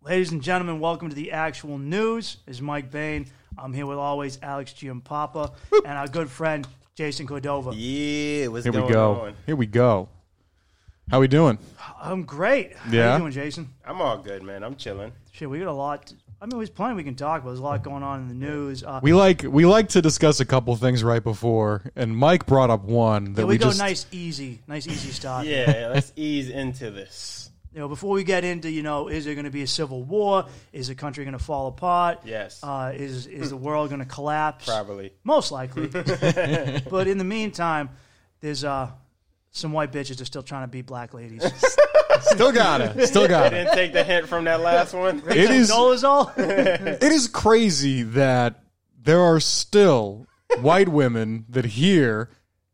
Ladies and gentlemen, welcome to the actual news. This is Mike Bain. I'm here with always Alex Giampapa and our good friend Jason Cordova. Yeah, what's going on? Here we go. How we doing? I'm great. Yeah? How you doing, Jason? I'm all good, man. I'm chilling. Shit, we got a lot. There's plenty we can talk about. There's a lot going on in the news. We like to discuss a couple things right before, and Mike brought up one that we go just nice, easy start. Yeah, let's ease into this. Before we get into, is there going to be a civil war? Is the country going to fall apart? Yes. Is the world going to collapse? Probably. Most likely. But in the meantime, there's some white bitches that are still trying to beat black ladies. Still got it. Didn't take the hint from that last one. It is Dolezal? It is crazy that there are still white women that hear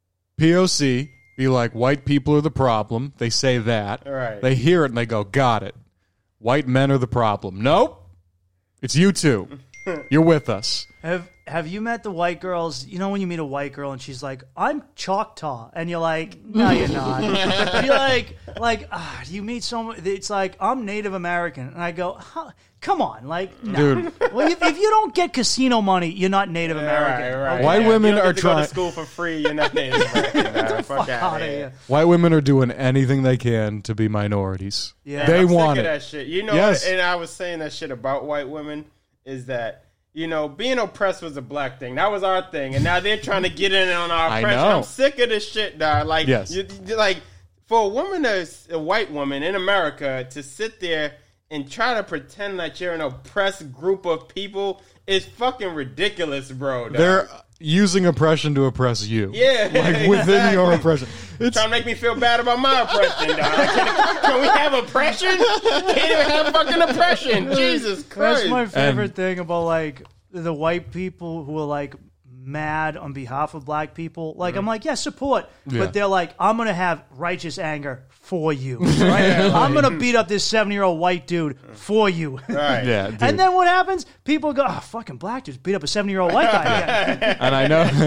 POC be like, white people are the problem. They say that. Right. They hear it and they go, got it. White men are the problem. Nope. It's you two. You're with us. Have you met the white girls? When you meet a white girl and she's like, I'm Choctaw. And you're like, no, you're not. You're like, you meet someone, it's like, I'm Native American. And I go, huh? Come on. Like, no. Dude. Well, if you don't get casino money, you're not Native American. Right. Okay? White women you don't are get to go trying to school for free. You're not Native American. Fuck out of here. White women are doing anything they can to be minorities. Yeah. They I'm want sick it. of that shit. Yes. And I was saying that shit about white women is that, being oppressed was a black thing. That was our thing. And now they're trying to get in on our I oppression. know. I'm sick of this shit, dog. Like, Yes. For a woman, a white woman in America, to sit there and try to pretend that you're an oppressed group of people is fucking ridiculous, bro. Dog. They're using oppression to oppress you. Yeah, Like within exactly. your oppression. It's Trying to make me feel bad about my oppression, dog. Can we have oppression? Can't even have fucking oppression. Jesus Christ. That's my favorite thing about, the white people who are, mad on behalf of black people. I'm like, yeah, support. Yeah. But they're like, I'm going to have righteous anger for you. Right? I'm going to beat up this 70-year-old white dude for you. Right. yeah, dude. And then what happens? People go, oh, fucking black dudes beat up a 70-year-old white guy again. And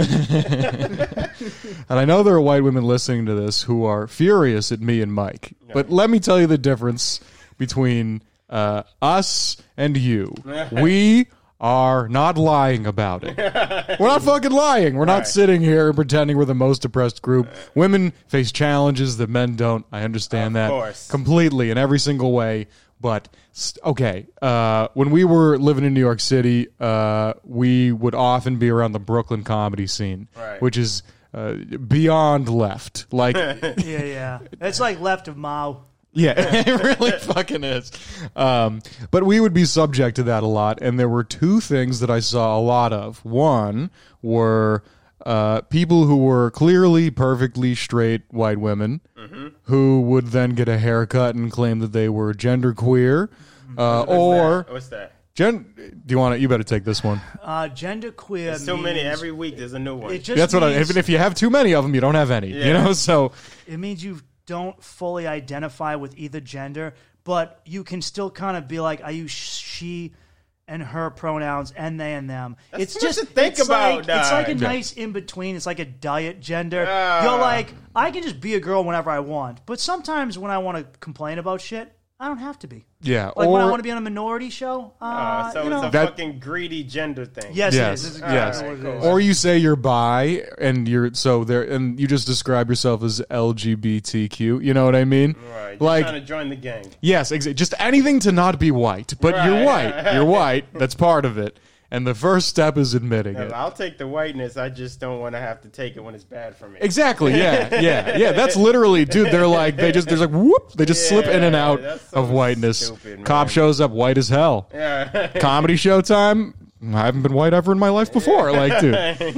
I know there are white women listening to this who are furious at me and Mike. But let me tell you the difference between us and you. We are not lying about it. We're not fucking lying. We're not sitting here and pretending we're the most oppressed group. Women face challenges that men don't. I understand that course. completely in every single way. But, okay, when we were living in New York City, we would often be around the Brooklyn comedy scene, which is beyond left. Yeah. It's like left of Mao. Yeah, it really fucking is. But we would be subject to that a lot, and there were two things that I saw a lot of. One were people who were clearly perfectly straight white women who would then get a haircut and claim that they were genderqueer. What's that? Do you want to? You better take this one. Genderqueer There's so means, many every week. There's a new one. It just That's what. means, Even if you have too many of them, you don't have any. Yeah. So it means you don't fully identify with either gender, but you can still kind of be like, I use she and her pronouns and they and them. That's It's too much just to think about, it's like a dog. nice in between. It's like a diet gender. You're like, I can just be a girl whenever I want, but sometimes when I want to complain about shit, I don't have to be. yeah, Like when I want to be on a minority show. So it's a fucking greedy gender thing. Yes, Yes, it is. It's yes. exactly what it is. Or you say you're bi and you're so there, and you just describe yourself as LGBTQ. You know what I mean? Right. Just Like, trying to join the gang. yes, just anything to not be white. But you're Right. white. You're white. That's part of it. And the first step is admitting it. I'll take the whiteness. I just don't want to have to take it when it's bad for me. Exactly. Yeah. That's literally, dude. They're like, there's like, whoop. They just slip in and out that's so of whiteness. stupid, Cop man. shows up white as hell. Yeah. Comedy show time. I haven't been white ever in my life before. Like, dude.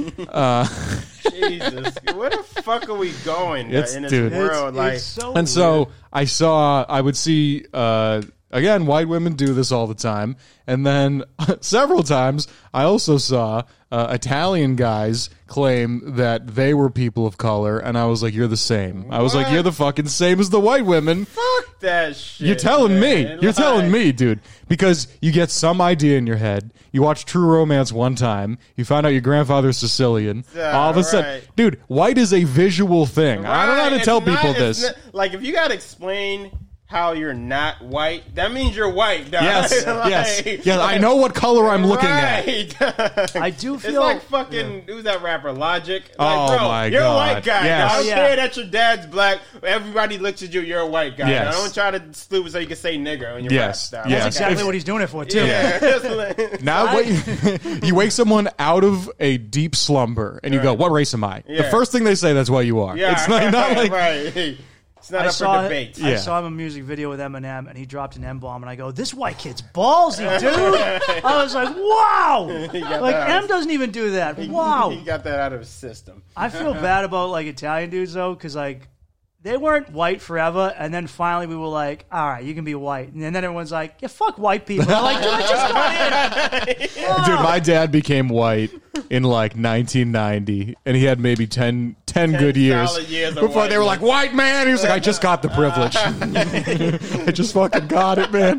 Jesus. Where the fuck are we going in this Dude. world? And so I would see, again, white women do this all the time. And then several times I also saw Italian guys claim that they were people of color. And I was like, you're the same. I was like, you're the fucking same as the white women. Fuck that shit. You're telling me. man. You're telling Like, me, dude. Because you get some idea in your head. You watch True Romance one time. You find out your grandfather's Sicilian. Yeah, all of a sudden, right. dude, white is a visual thing. I don't know how to It's tell not- people it's this. not- like, if you got to explain how you're not white, that means you're white, dog. Yes, Like, yes. I know what color I'm looking at. at. I do It's feel like fucking, who's that rapper, Logic? Like, Oh, bro, my you're God. a white guy. Yes. I don't Oh, yeah. care that your dad's black. Everybody looks at you, you're a white guy. Yes. I don't try to sleep so you can say nigger on your Yes, rap. yes. that's exactly what he's doing it for too. Yeah. Now, you wake someone out of a deep slumber, and you go, "What race am I?" The Yeah. first thing they say, "That's what you are." Yeah, It's not like right. It's not up for debate. Yeah. I saw him a music video with Eminem, and he dropped an M-bomb, and I go, "This white kid's ballsy, dude." I was like, "Wow!" got Like that. M doesn't even do that. Wow. He got that out of his system. I feel bad about like Italian dudes though, because like they weren't white forever, and then finally we were like, "All right, you can be white," and then everyone's like, "Yeah, fuck white people." I'm like, dude, I just got in. Dude, my dad became white in like 1990, and he had maybe 10 good years solid years of before they were like, whiteness. "White man." He was like, "I just got the privilege. I just fucking got it, man."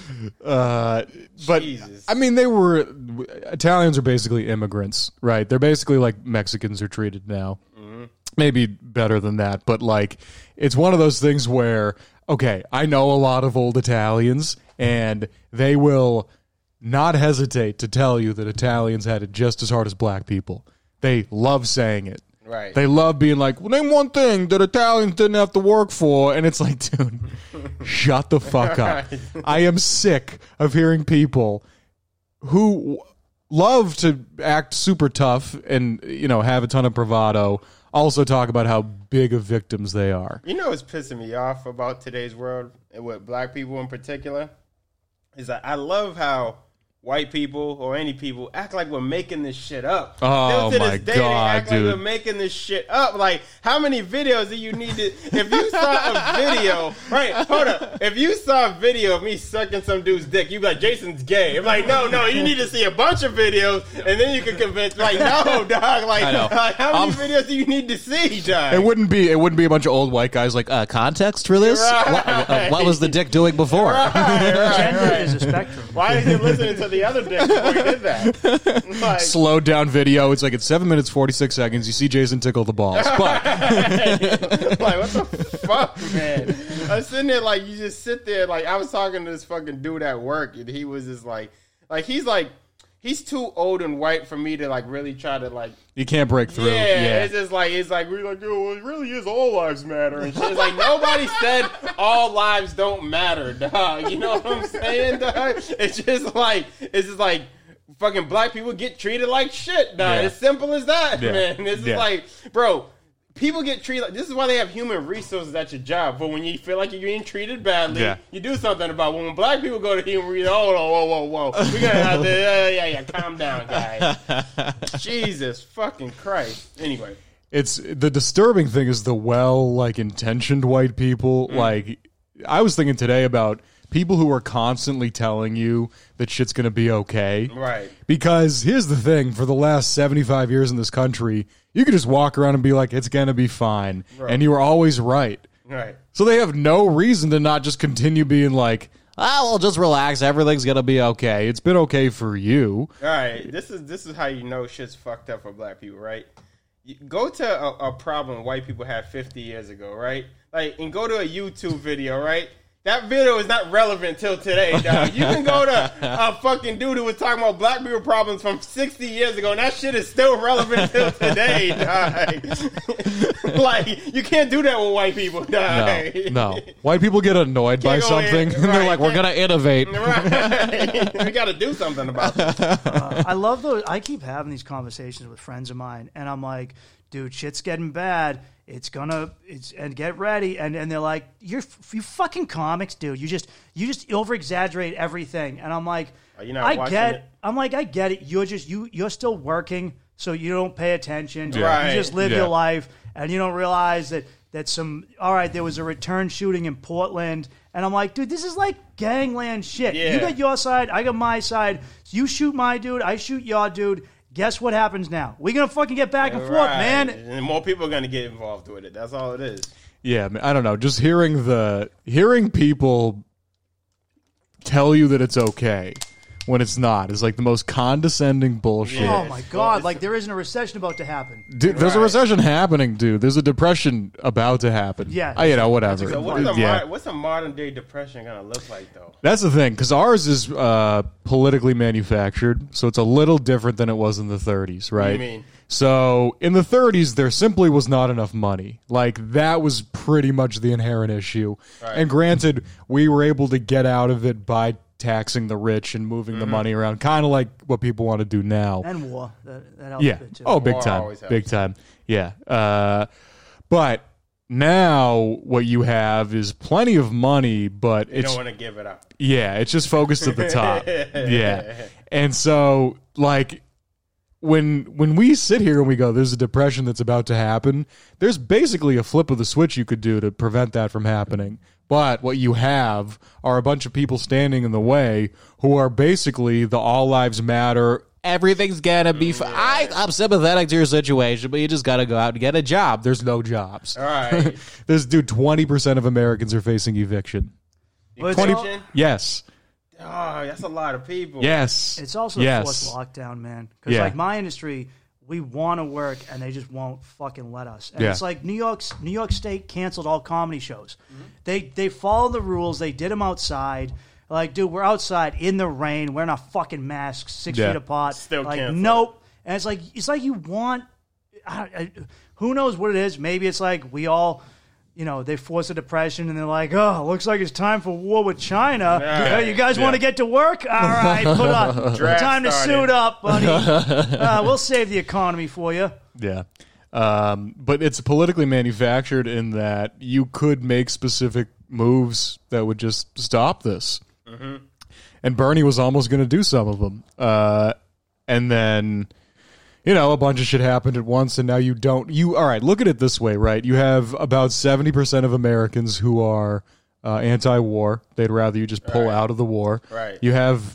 But Jesus. I mean, Italians are basically immigrants, right? They're basically like Mexicans are treated now. Maybe better than that, but like it's one of those things where, okay, I know a lot of old Italians, and they will not hesitate to tell you that Italians had it just as hard as black people. They love saying it. Right. They love being like, well, name one thing that Italians didn't have to work for. And it's like, dude, shut the fuck up. I am sick of hearing people who love to act super tough and, you know, have a ton of bravado also talk about how big of victims they are. You know what's pissing me off about today's world, and with black people in particular, is that I love how white people or any people act like we're making this shit up. Oh, Still to my this day, God, they act dude. like we're making this shit up. Like, how many videos do you need to... If you saw a video... Right, hold up. If you saw a video of me sucking some dude's dick, you'd be like, Jason's gay. I'm like, no, you need to see a bunch of videos, and then you can convince... Like, no, dog. Like, I know. how many videos do you need to see, dog? It wouldn't be a bunch of old white guys like, context for this? Right. What was the dick doing before? Gender is a spectrum. Why is he listening to the other dick before he did that? Like, Slowed down video. It's like it's 7 minutes 46 seconds. You see Jason tickle the balls, but like, what the fuck, man? I was sitting there like, you just sit there like, I was talking to this fucking dude at work, and he was just like he's too old and white for me to like really try to like. you can't break through. Yeah, it's just like we're like, yo, well, it really is all lives matter and shit. It's like nobody said all lives don't matter, dog. You know what I'm saying, dog? It's just like fucking black people get treated like shit, dog. Yeah. As simple as that, Yeah. man. This is Yeah. like, bro. People get treated like this is why they have human resources at your job. But when you feel like you're getting treated badly, Yeah. you do something about it. When black people go to human resources, whoa. We gotta have to, yeah, calm down, guys. Jesus fucking Christ. Anyway. It's the disturbing thing is the intentioned white people. Like, I was thinking today about people who are constantly telling you that shit's going to be okay. Right. Because here's the thing, for the last 75 years in this country, you could just walk around and be like, it's going to be fine. Right. And you were always right. Right. So they have no reason to not just continue being like, well, just relax. Everything's going to be okay. It's been okay for you. All right. This is how you know shit's fucked up for black people, right? You go to a problem white people had 50 years ago, right? Like, and go to a YouTube video, right? That video is not relevant till today, dog. You can go to a fucking dude who was talking about black people problems from 60 years ago, and that shit is still relevant till today, dog. Like, you can't do that with white people, dog. No. White people get annoyed by Can't go something, in, and they're right. like, we're going to innovate. Right. We got to do something about it. I love those. I keep having these conversations with friends of mine, and I'm like, dude, shit's getting bad. And get ready. And they're like, you fucking comics, dude. You just over exaggerate everything. And I'm like, Are you not I watching get it? I'm like, I get it. You're still working, so you don't pay attention. Right. You just live Yeah. your life, and you don't realize that there was a return shooting in Portland. And I'm like, dude, this is like gangland shit. Yeah. You got your side, I got my side. You shoot my dude, I shoot your dude. Guess what happens now? We're going to fucking get back and forth, Right. man. And more people are going to get involved with it. That's all it is. Yeah, I don't know. Just hearing people tell you that it's okay when it's not. It's like the most condescending bullshit. Oh my god! Like there isn't a recession about to happen. Dude, there's a recession happening, dude. There's a depression about to happen. Yeah. You know, whatever. So what's a modern day depression gonna look like though? That's the thing, because ours is politically manufactured, so it's a little different than it was in the 30s, right? What do you mean? So in the 30s, there simply was not enough money. Like, that was pretty much the inherent issue. Right. And granted, we were able to get out of it by taxing the rich and moving the money around, kind of like what people want to do now. And war. That helps Yeah. a bit too. Oh, big War time. always helps. Big time. Yeah. But now what you have is plenty of money, but You it's don't want to give it up. yeah, it's just focused at the top. Yeah. And so like when we sit here and we go, there's a depression that's about to happen, there's basically a flip of the switch you could do to prevent that from happening. But what you have are a bunch of people standing in the way who are basically the all lives matter. Everything's gonna be fine. I'm sympathetic to your situation, but you just gotta go out and get a job. There's no jobs. All right. This dude, 20% of Americans are facing eviction. Well, it's 20 all- Yes. Oh, that's a lot of people. Yes. It's also a forced lockdown, man. Because Yeah. like my industry, we want to work and they just won't fucking let us. And Yeah. it's like New York State canceled all comedy shows. They followed the rules. They did them outside. Like, dude, we're outside in the rain, wearing our fucking masks, 6 Yeah. feet apart. Still like, canceled. nope. And it's like you want. Who knows what it is? Maybe it's like we all. You know, they force a depression and they're like, oh, looks like it's time for war with China. Yeah. You guys want to get to work? All right, put on. Draft Time to started. suit up, buddy. We'll save the economy for you. Yeah. But it's politically manufactured in that you could make specific moves that would just stop this. And Bernie was almost going to do some of them. And then, you know, a bunch of shit happened at once, and now you don't. All right, look at it this way, right? You have about 70% of Americans who are anti-war. They'd rather you just pull out of the war. Right. You have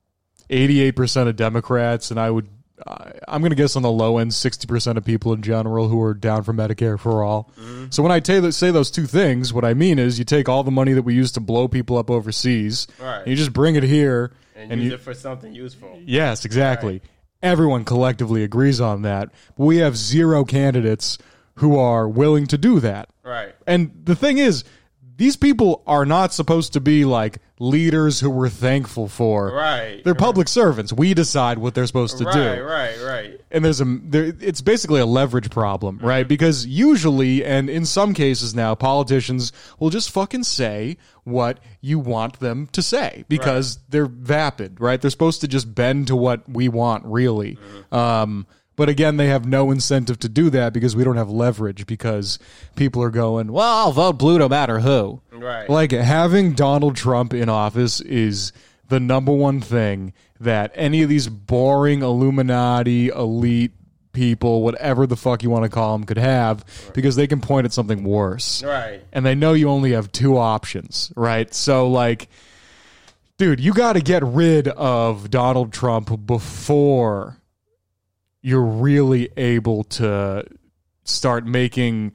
88% of Democrats, and I'm going to guess on the low end, 60% of people in general who are down for Medicare for all. So when I say those two things, what I mean is you take all the money that we use to blow people up overseas, Right. and you just bring it here. And use it for something useful. Yes, exactly. Everyone collectively agrees on that. But we have zero candidates who are willing to do that. Right. And the thing is, these people are not supposed to be like leaders who we're thankful for. Right. They're public servants. We decide what they're supposed to do. Right. And it's basically a leverage problem, right? Because usually, and in some cases now, politicians will just fucking say what you want them to say because they're vapid, right? They're supposed to just bend to what we want, really. But again, they have no incentive to do that because we don't have leverage because people are going, well, I'll vote blue no matter who. Right. Like, having Donald Trump in office is the number one thing that any of these boring Illuminati, elite people, whatever the fuck you want to call them, could have because they can point at something worse. Right. And they know you only have two options, right? So, like, dude, you got to get rid of Donald Trump before you're really able to start making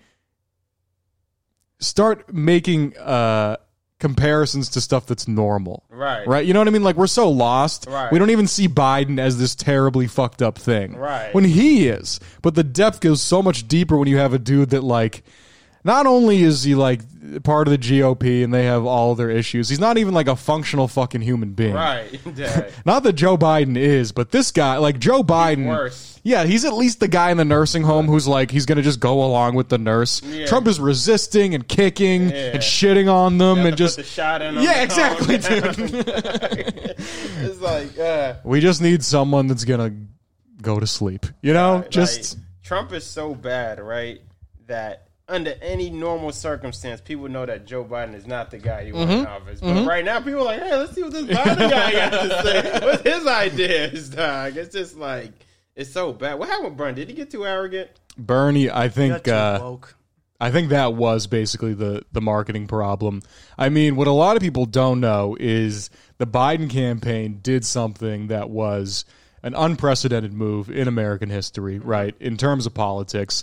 comparisons to stuff that's normal. Right? You know what I mean? Like, we're so lost. Right. We don't even see Biden as this terribly fucked up thing. Right. When he is. But the depth goes so much deeper when you have a dude that, like, not only is he, like, part of the GOP and they have all their issues, he's not even, like, a functional fucking human being. Right. Yeah. Not that Joe Biden is, but this guy, like, Joe Biden. Worse. Yeah, he's at least the guy in the nursing home who's like, he's going to just go along with the nurse. Yeah. Trump is resisting and kicking Yeah. and shitting on them and Put just. the shot in on Yeah, the exactly, dude. It's like, We just need someone that's going to go to sleep. You know? Just. like, Trump is so bad, right? That under any normal circumstance, people know that Joe Biden is not the guy you want in office. But right now, people are like, hey, let's see what this Biden guy got to say. What's his ideas, dog? It's just like, it's so bad. What happened with Bernie? Did he get too arrogant? Bernie, I think. Got too woke. I think that was basically the marketing problem. I mean, what a lot of people don't know is the Biden campaign did something that was an unprecedented move in American history, right? In terms of politics.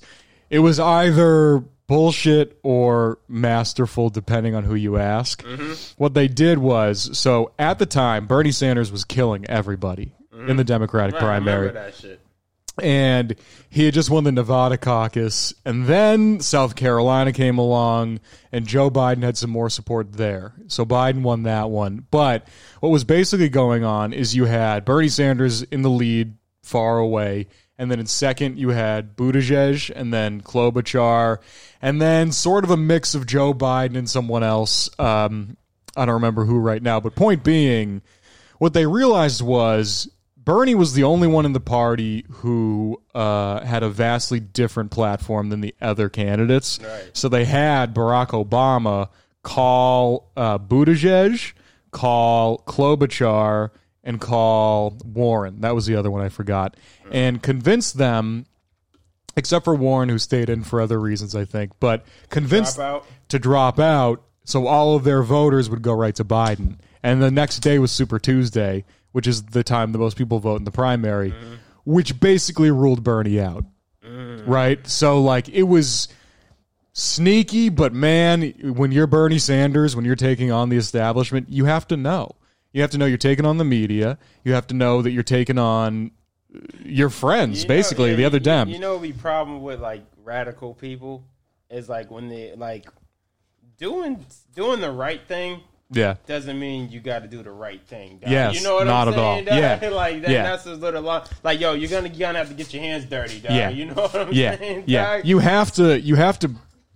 it was either bullshit or masterful, depending on who you ask. What they did was, so at the time, Bernie Sanders was killing everybody in the Democratic primary. I remember that shit. And he had just won the Nevada caucus, and then South Carolina came along, and Joe Biden had some more support there. So Biden won that one. But what was basically going on is you had Bernie Sanders in the lead, far away, and then in second you had Buttigieg, and then Klobuchar, and then sort of a mix of Joe Biden and someone else. I don't remember who right now, but point being, what they realized was Bernie was the only one in the party who had a vastly different platform than the other candidates. Right. So they had Barack Obama call Buttigieg, call Klobuchar, and call Warren. That was the other one I forgot. And convince them, except for Warren, who stayed in for other reasons, I think, but convinced to drop out so all of their voters would go right to Biden. And the next day was Super Tuesday, which is the time that most people vote in the primary, which basically ruled Bernie out, right? So, like, it was sneaky, but, man, when you're Bernie Sanders, when you're taking on the establishment, you have to know. You have to know you're taking on the media. You have to know that you're taking on your friends, basically, the other Dems. You know the problem with, like, radical people is, like, when they, like, doing the right thing, doesn't mean you got to do the right thing. Dog. Yes, you know what not I'm saying, at all. Dog? Yeah, like that, that's a little long. Like, yo, you're gonna have to get your hands dirty, dog. Yeah, you know what I'm saying? Yeah, dog? You have to.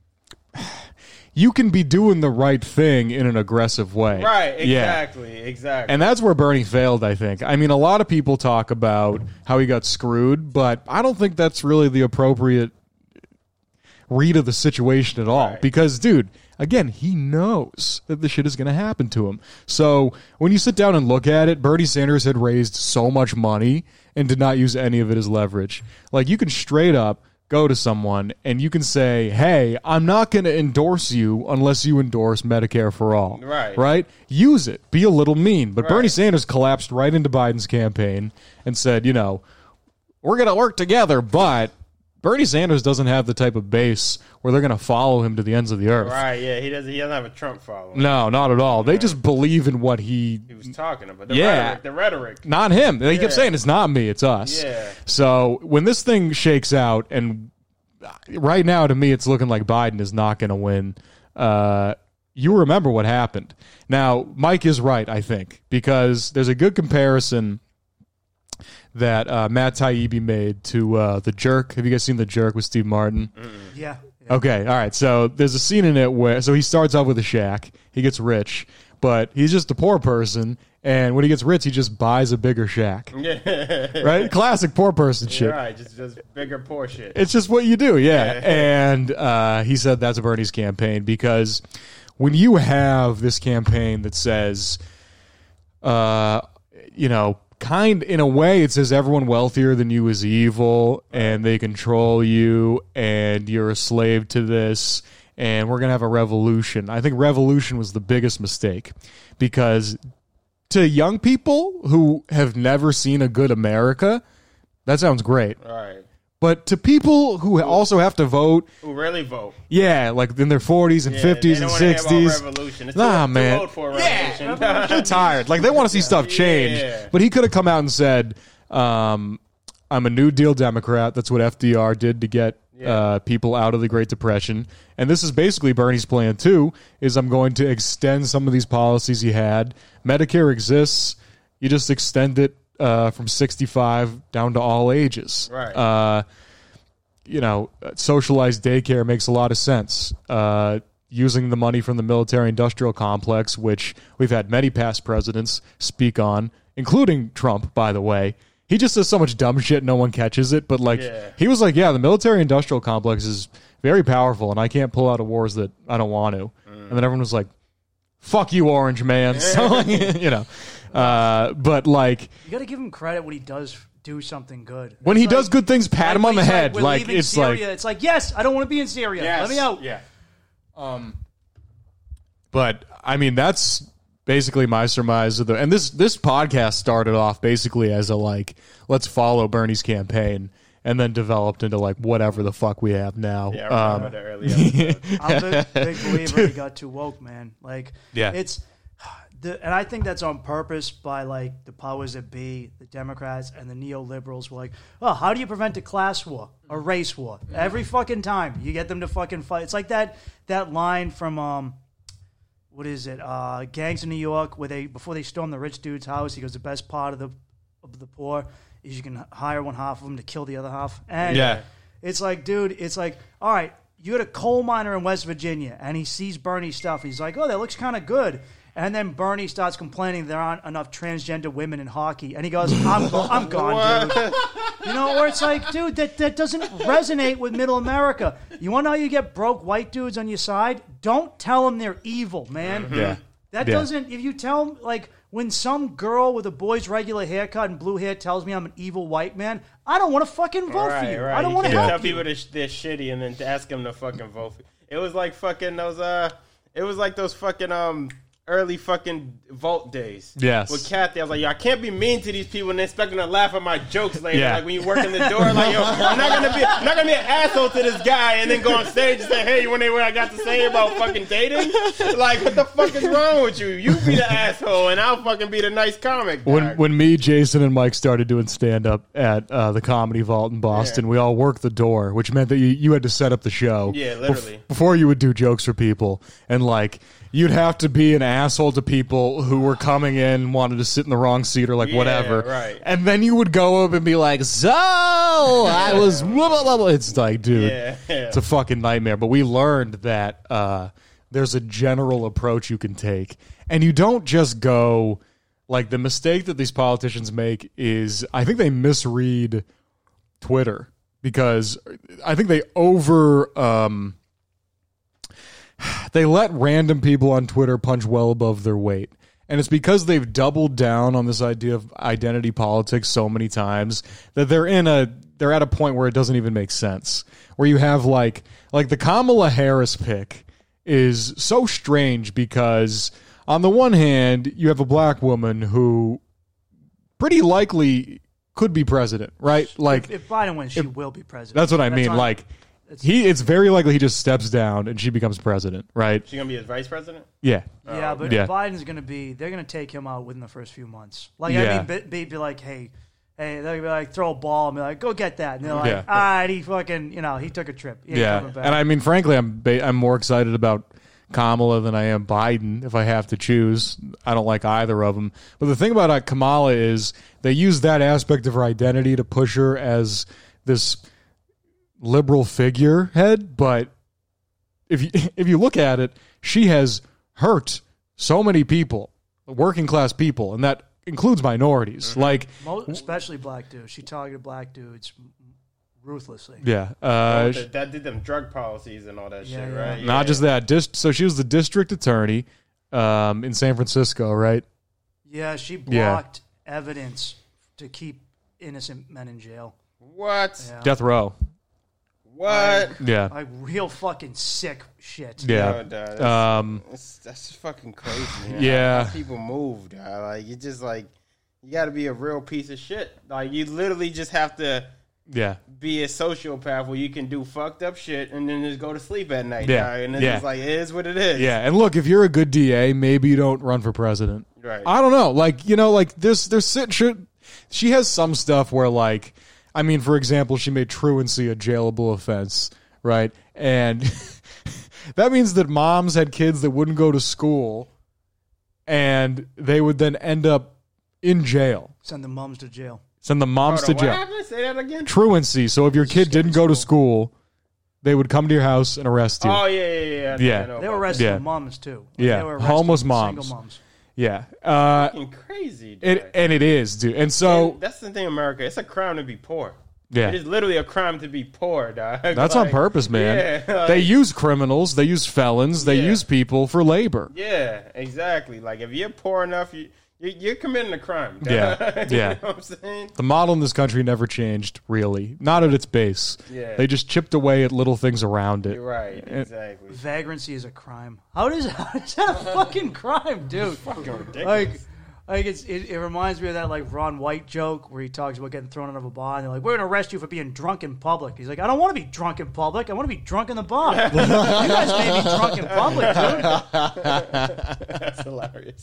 You can be doing the right thing in an aggressive way, right? Exactly. And that's where Bernie failed, I think. I mean, a lot of people talk about how he got screwed, but I don't think that's really the appropriate read of the situation at all. Right. Because, dude, again, he knows that this shit is going to happen to him. So when you sit down and look at it, Bernie Sanders had raised so much money and did not use any of it as leverage. Like, you can straight up go to someone and you can say, hey, I'm not going to endorse you unless you endorse Medicare for all. Right? Use it. Be a little mean. But Bernie Sanders collapsed right into Biden's campaign and said, you know, we're going to work together, but Bernie Sanders doesn't have the type of base where they're going to follow him to the ends of the earth. Right, yeah. He doesn't have a Trump following. No, not at all. They just believe in what he was talking about. The rhetoric. Not him. They kept saying, it's not me, it's us. Yeah. So when this thing shakes out, and right now to me it's looking like Biden is not going to win, you remember what happened. Now, Mike is right, I think, because there's a good comparison that Matt Taibbi made to The Jerk. Have you guys seen The Jerk with Steve Martin? Yeah. Okay, all right. So there's a scene in it where he starts off with a shack. He gets rich, but he's just a poor person. And when he gets rich, he just buys a bigger shack. Right? Classic poor person shit. Right, just bigger poor shit. It's just what you do, And he said that's Bernie's campaign, because when you have this campaign that says, in a way, it says everyone wealthier than you is evil, and they control you, and you're a slave to this, and we're going to have a revolution. I think revolution was the biggest mistake, because to young people who have never seen a good America, that sounds great. Right. But to people who also have to vote, who rarely vote, like in their 40s and 50s and 60s, revolution. It's man, too old for a revolution. They're tired. Like, they want to see stuff change. But he could have come out and said, "I'm a New Deal Democrat." That's what FDR did to get people out of the Great Depression, and this is basically Bernie's plan too. Is I'm going to extend some of these policies he had. Medicare exists. You just extend it from 65 down to all ages. Right. Socialized daycare makes a lot of sense. Using the money from the military-industrial complex, which we've had many past presidents speak on, including Trump, by the way. He just says so much dumb shit, no one catches it. But, he was like, the military-industrial complex is very powerful, and I can't pull out of wars that I don't want to. And then everyone was like, fuck you, Orange Man. So, but like, you got to give him credit when he does do something good. When he does good things, pat him on the head. Like, it's Syria. It's like, yes, I don't want to be in Syria. Yes. Let me out. Yeah. But I mean, that's basically my surmise of and this podcast started off basically as a let's follow Bernie's campaign. and then developed into like whatever the fuck we have now. Yeah, I remember the early episodes. I'm a big believer he got too woke, man. Like, Yeah. it's and I think that's on purpose by like the powers that be, the Democrats and the neoliberals were like, oh, how do you prevent a class war, a race war? Every fucking time you get them to fucking fight. It's like that line from what is it? Gangs of New York, where before they storm the rich dude's house, he goes, the best part of the poor is you can hire one half of them to kill the other half. And Yeah. it's like, dude, it's like, all right, you had a coal miner in West Virginia, and he sees Bernie's stuff. He's like, oh, that looks kind of good. And then Bernie starts complaining there aren't enough transgender women in hockey. And he goes, I'm gone, dude. You know, where it's like, dude, that doesn't resonate with middle America. You want to know how you get broke white dudes on your side? Don't tell them they're evil, man. Yeah. That Yeah. doesn't, if you tell them, like, when some girl with a boy's regular haircut and blue hair tells me I'm an evil white man, I don't want to fucking vote for you. I don't want to can't help tell you. people they're shitty and then to ask them to fucking vote for you. It was like fucking those, it was like those fucking, early fucking vault days. Yes. With Kathy, I was like, yo, I can't be mean to these people and expect them to laugh at my jokes later. Yeah. Like when you work in the door, like, yo, I'm not gonna be an asshole to this guy and then go on stage and say, hey, you want to hear what I got to say about fucking dating? Like, what the fuck is wrong with you? You be the asshole and I'll fucking be the nice comic. When me, Jason, and Mike started doing stand-up at the Comedy Vault in Boston, we all worked the door, which meant that you had to set up the show. Yeah, literally. Before you would do jokes for people. And, like, you'd have to be an asshole to people who were coming in, wanted to sit in the wrong seat or, like, whatever. Right. And then you would go up and be like, so, I was... Blah, blah, blah, blah. It's like, dude, it's a fucking nightmare. But we learned that there's a general approach you can take. And you don't just go... Like, the mistake that these politicians make is, I think they misread Twitter because I think they they let random people on Twitter punch well above their weight. And it's because they've doubled down on this idea of identity politics so many times that they're at a point where it doesn't even make sense. Where you have like the Kamala Harris pick is so strange because on the one hand, you have a black woman who pretty likely could be president, right? Like, If Biden wins, she will be president. that's what I mean. Like, it's very likely he just steps down and she becomes president, right? She gonna be his vice president? Yeah. Yeah, but Yeah. Biden's going to be, they're going to take him out within the first few months. Like, Yeah. I mean, be like, hey, they'll be like, throw a ball and be like, go get that. And they're like, Yeah. all right, he fucking, he took a trip. He ain't Yeah. coming back. And I mean, frankly, I'm more excited about Kamala than I am Biden if I have to choose. I don't like either of them. But the thing about Kamala is they use that aspect of her identity to push her as this liberal figurehead. But if you look at it, she has hurt so many people, working class people, and that includes minorities. Like, especially black dudes. She targeted black dudes ruthlessly. yeah, That did them drug policies and all that shit, yeah. right? not just that. So she was the district attorney in San Francisco, right? Yeah, she blocked evidence to keep innocent men in jail. What? Yeah. Death row. What? Yeah. Like real fucking sick shit. Yeah. That's fucking crazy. Man. Yeah. How people move, dog. Like you just like you got to be a real piece of shit. Like you literally just have to Yeah. be a sociopath where you can do fucked up shit and then just go to sleep at night. Yeah. Dog. And it's Yeah. just like it is what it is. Yeah. And look, if you're a good DA, maybe you don't run for president. Right. I don't know. Like, like she has some stuff where, like, I mean, for example, she made truancy a jailable offense, right? And that means that moms had kids that wouldn't go to school and they would then end up in jail. Send the mums to jail. Send the moms to What jail. happened? Say that again. Truancy. So if your kid didn't go to school, they would come to your house and arrest you. Oh yeah. Yeah. I know They were about arresting Yeah. the mums too. Yeah. They were arresting Homeless single moms. moms. Yeah. that. Fucking crazy. Dog. It is, dude. And so And that's the thing, in America. It's a crime to be poor. yeah. It is literally a crime to be poor, dog. That's on purpose, man. Yeah, They use criminals, they use felons, they Yeah. use people for labor. Yeah, exactly. Like if you're poor enough, you're committing a crime. Dog. Yeah, You yeah. know what I'm saying? The model in this country never changed, really. Not at its base. Yeah. They just chipped away at little things around it. You're right. Exactly. Vagrancy is a crime. How is that a fucking crime, dude? Fucking ridiculous. Like, Like it reminds me of that like Ron White joke where he talks about getting thrown out of a bar and they're like, we're gonna arrest you for being drunk in public. He's like, I don't want to be drunk in public. I want to be drunk in the bar. You guys made me drunk in public, dude. That's hilarious.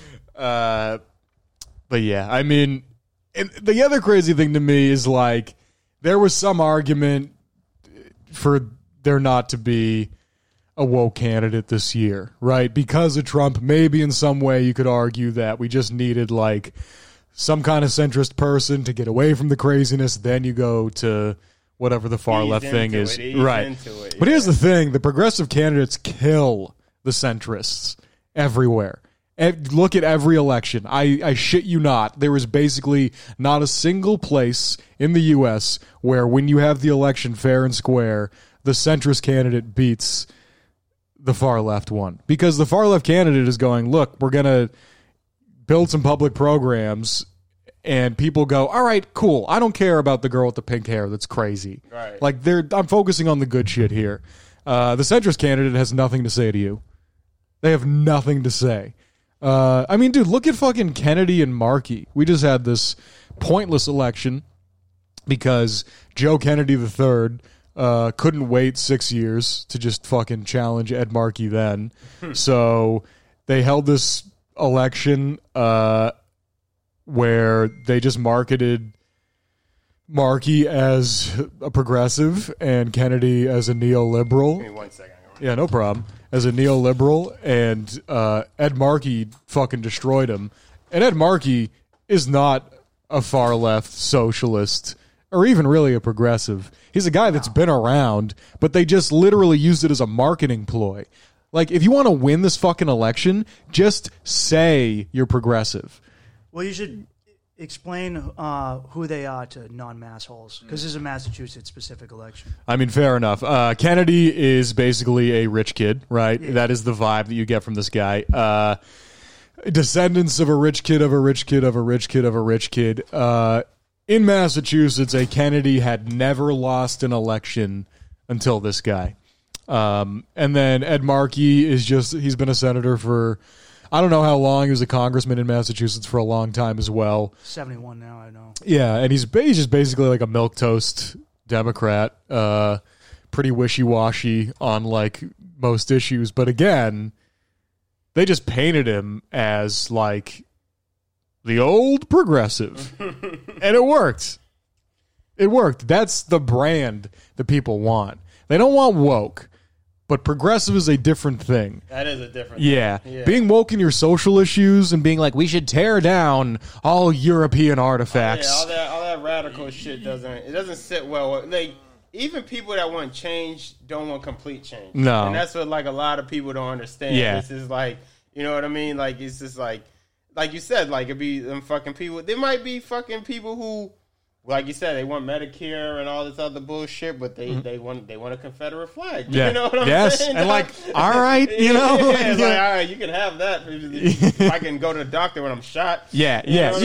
But yeah, I mean, and the other crazy thing to me is like there was some argument for there not to be a woke candidate this year, right? Because of Trump, maybe in some way you could argue that we just needed like some kind of centrist person to get away from the craziness. Then you go to whatever the far left thing is, right? But here's the thing: the progressive candidates kill the centrists everywhere. Look at every election. I shit you not. There is basically not a single place in the U.S. where when you have the election fair and square, the centrist candidate beats the far left one. Because the far left candidate is going, look, we're going to build some public programs, and people go, all right, cool. I don't care about the girl with the pink hair that's crazy. Right. Like, I'm focusing on the good shit here. The centrist candidate has nothing to say to you. They have nothing to say. I mean, dude, look at fucking Kennedy and Markey. We just had this pointless election because Joe Kennedy III couldn't wait 6 years to just fucking challenge Ed Markey then. So they held this election where they just marketed Markey as a progressive and Kennedy as a neoliberal. Give me 1 second. Yeah, no problem. As a neoliberal, and Ed Markey fucking destroyed him. And Ed Markey is not a far left socialist or even really a progressive. He's a guy that's been around, but they just literally used it as a marketing ploy. Like, if you want to win this fucking election, just say you're progressive. Well, you should explain who they are to non-massholes, because this is a Massachusetts-specific election. I mean, fair enough. Kennedy is basically a rich kid, right? Yeah. That is the vibe that you get from this guy. Descendants of a rich kid, of a rich kid, of a rich kid, of a rich kid. In Massachusetts, a Kennedy had never lost an election until this guy. And then Ed Markey he's been a senator for, I don't know how long. He was a congressman in Massachusetts for a long time as well. 71 now, I know. Yeah, and he's just basically like a milquetoast Democrat, pretty wishy-washy on like most issues. But again, they just painted him as like the old progressive, and it worked. It worked. That's the brand that people want. They don't want woke. But progressive is a different thing. That is a different thing. Yeah. Being woke in your social issues and being like, we should tear down all European artifacts. All that radical shit doesn't sit well. Like, even people that want change don't want complete change. No. And that's what, like, a lot of people don't understand. Yeah. This is like, you know what I mean? Like, it's just like you said, like, it'd be them fucking people. There might be fucking people who, like you said, they want Medicare and all this other bullshit, but they want a Confederate flag. Yeah. You know what I'm saying? And like, all right, you know, it's like, all right, you can have that. If I can go to the doctor when I'm shot. Yeah, you know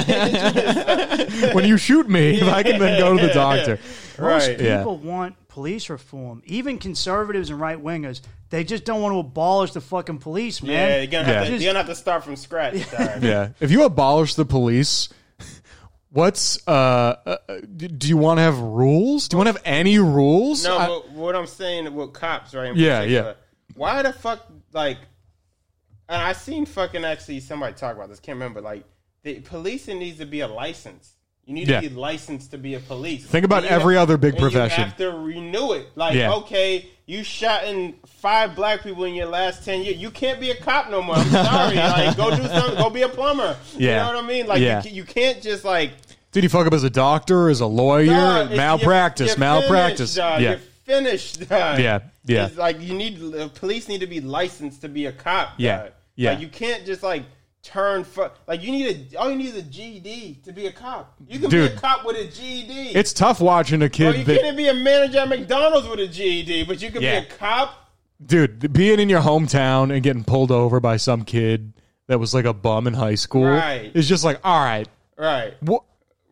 when you shoot me, I can then go to the doctor. Most people want police reform. Even conservatives and right wingers, they just don't want to abolish the fucking police, man. Yeah, you're gonna have to start from scratch. Yeah, if you abolish the police. What's do you want to have rules? Do you want to have any rules? No, but what I'm saying with cops, right? Yeah. Why the fuck, like, and I seen fucking actually somebody talk about this, can't remember, like, the policing needs to be a license. You need to be licensed to be a police. Think about every other big profession. You have to renew it. Like, okay, you shot in 5 black people in your last 10 years. You can't be a cop no more. I'm sorry. Like, go do something. Go be a plumber. You know what I mean? Like, you can't just, like... Did he fuck up as a doctor, as a lawyer? Malpractice. You're finished. Yeah. It's like, police need to be licensed to be a cop. Yeah. Like, you can't just, like... all you need is a GED to be a cop. You can be a cop with a GED. It's tough watching a kid. You can't be a manager at McDonald's with a GED, but you can be a cop. Dude, being in your hometown and getting pulled over by some kid that was like a bum in high school is just like, all right. Right.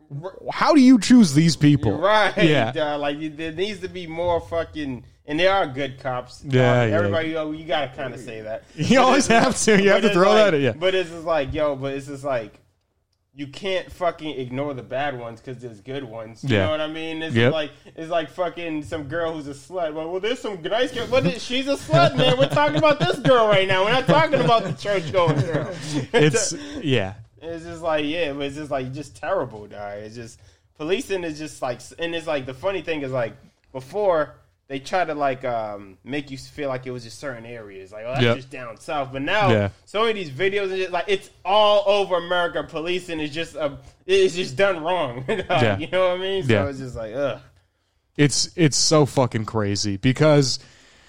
how do you choose these people? Right. Yeah. Like, there needs to be more fucking... And there are good cops. Yeah, everybody, you gotta kind of say that. You always have to. You have to throw that at you. But it's just like, it's just like, you can't fucking ignore the bad ones because there's good ones. You know what I mean? It's like fucking some girl who's a slut. Well, there's some nice girl, but she's a slut, man. We're talking about this girl right now. We're not talking about the church going girl. It's just like, but it's just like just terrible, dog. It's just policing is just like, and it's like the funny thing is like before. They try to like make you feel like it was just certain areas, like that's just down south. But now, so many of these videos and just like it's all over America. Policing is just it's just done wrong. You know what I mean? So it's just like ugh. It's so fucking crazy because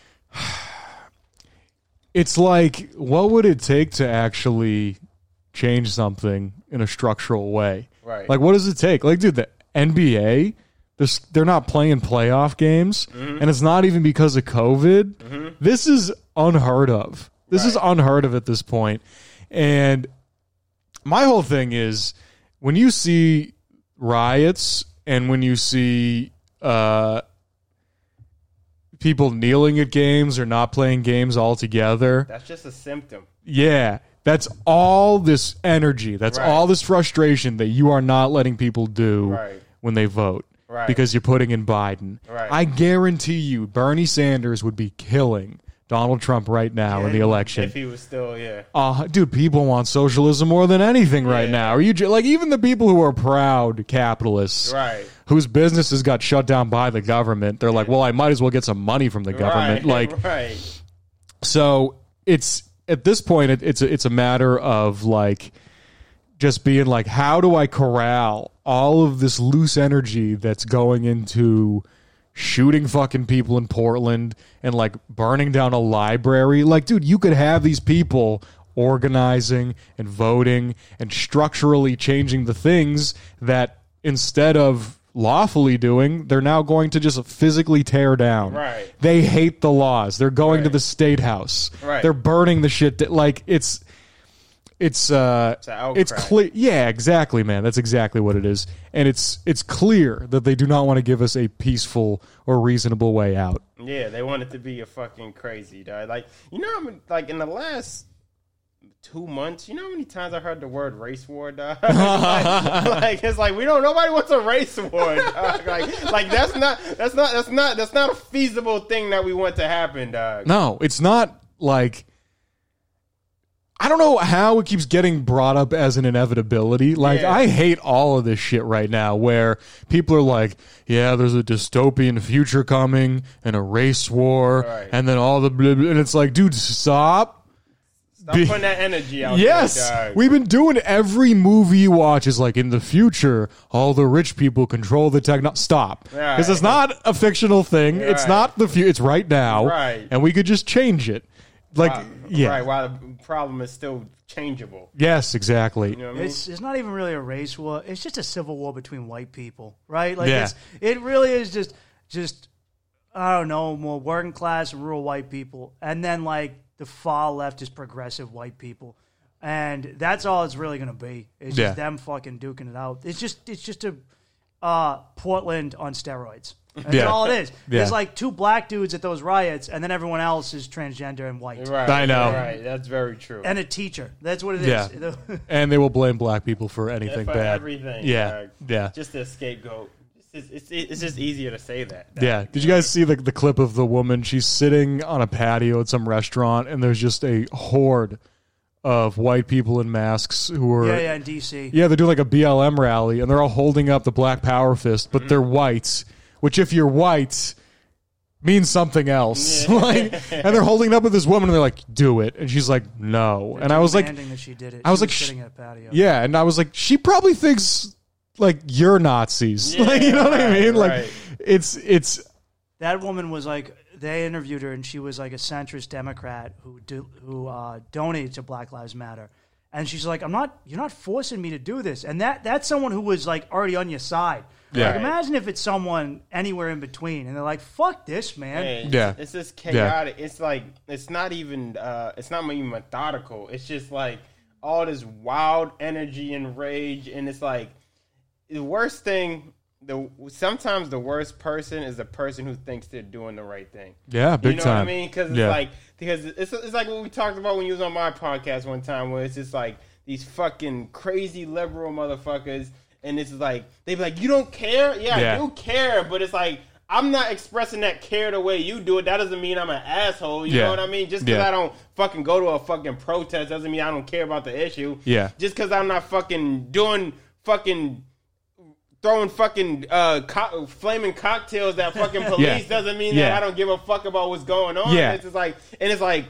it's like, what would it take to actually change something in a structural way? Right. Like, what does it take? Like, dude, the NBA. They're not playing playoff games, and it's not even because of COVID. This is unheard of. This is unheard of at this point. And my whole thing is, when you see riots and when you see people kneeling at games or not playing games altogether, that's just a symptom. Yeah. That's all this energy. That's all this frustration that you are not letting people do when they vote. Right. Because you're putting in Biden. Right. I guarantee you Bernie Sanders would be killing Donald Trump right now in the election. If he was still, dude, people want socialism more than anything right now. Are you like, even the people who are proud capitalists, whose businesses got shut down by the government, they're like, well, I might as well get some money from the government. So it's at this point, it's a matter of like just being like, how do I corral all of this loose energy that's going into shooting fucking people in Portland and like burning down a library? Like, dude, you could have these people organizing and voting and structurally changing the things that instead of lawfully doing, they're now going to just physically tear down. Right. They hate the laws. They're going to the state house. Right. They're burning the shit. Like, it's clear. Yeah, exactly, man. That's exactly what it is. And it's clear that they do not want to give us a peaceful or reasonable way out. Yeah, they want it to be a fucking crazy, dog. Like, you know, I mean, like in the last 2 months, you know how many times I heard the word race war, dog? like it's like nobody wants a race war, dog. Like that's not a feasible thing that we want to happen, dog. No, it's not. Like, I don't know how it keeps getting brought up as an inevitability. Like, I hate all of this shit right now where people are like, yeah, there's a dystopian future coming and a race war and then all the blah, blah, and it's like, dude, stop. Stop putting that energy out there, dog. We've been doing every movie you watch is like, in the future, all the rich people control the technology. Stop. Because it's not a fictional thing. It's not the future. It's right now. And we could just change it. Like, while the problem is still changeable. Yes, exactly. You know what I mean? It's not even really a race war. It's just a civil war between white people, right? Like, it really is just I don't know, more working class and rural white people, and then like the far left is progressive white people, and that's all it's really going to be. It's just them fucking duking it out. It's just a Portland on steroids. That's all it is. There's like 2 black dudes at those riots, and then everyone else is transgender and white. Right, I know. Right, that's very true. And a teacher. That's what it is. And they will blame black people for anything for bad. Everything. Yeah. Just a scapegoat. It's just easier to say that. Yeah. Did you guys see the clip of the woman? She's sitting on a patio at some restaurant, and there's just a horde of white people in masks who are... Yeah, in D.C. Yeah, they're doing like a BLM rally, and they're all holding up the Black Power fist, but they're white, which if you're white means something else. And they're holding it up with this woman, and they're like, do it. And she's like, no. And I was like... that she did it. I was like... sitting at a patio. Yeah, and I was like, she probably thinks... like, you're Nazis. Like, you know what I mean? Like, it's that woman was like, they interviewed her, and she was like a centrist Democrat who donated to Black Lives Matter, and she's like, you're not forcing me to do this, and that's someone who was like already on your side. Yeah. Like, imagine if it's someone anywhere in between, and they're like, fuck this, man. It's just chaotic. It's like it's not even methodical. It's just like all this wild energy and rage, and it's like the worst thing. Sometimes the worst person is the person who thinks they're doing the right thing. Yeah, big you know time. What I mean? Because it's like what we talked about when you was on my podcast one time, where it's just like these fucking crazy liberal motherfuckers, and it's like they be like, "You don't care?" Yeah, I do care, but it's like I'm not expressing that care the way you do it. That doesn't mean I'm an asshole. You know what I mean? Just because I don't fucking go to a fucking protest doesn't mean I don't care about the issue. Yeah. Just because I'm not fucking doing fucking throwing fucking flaming cocktails at fucking police doesn't mean that I don't give a fuck about what's going on. Yeah. It's just like, and it's like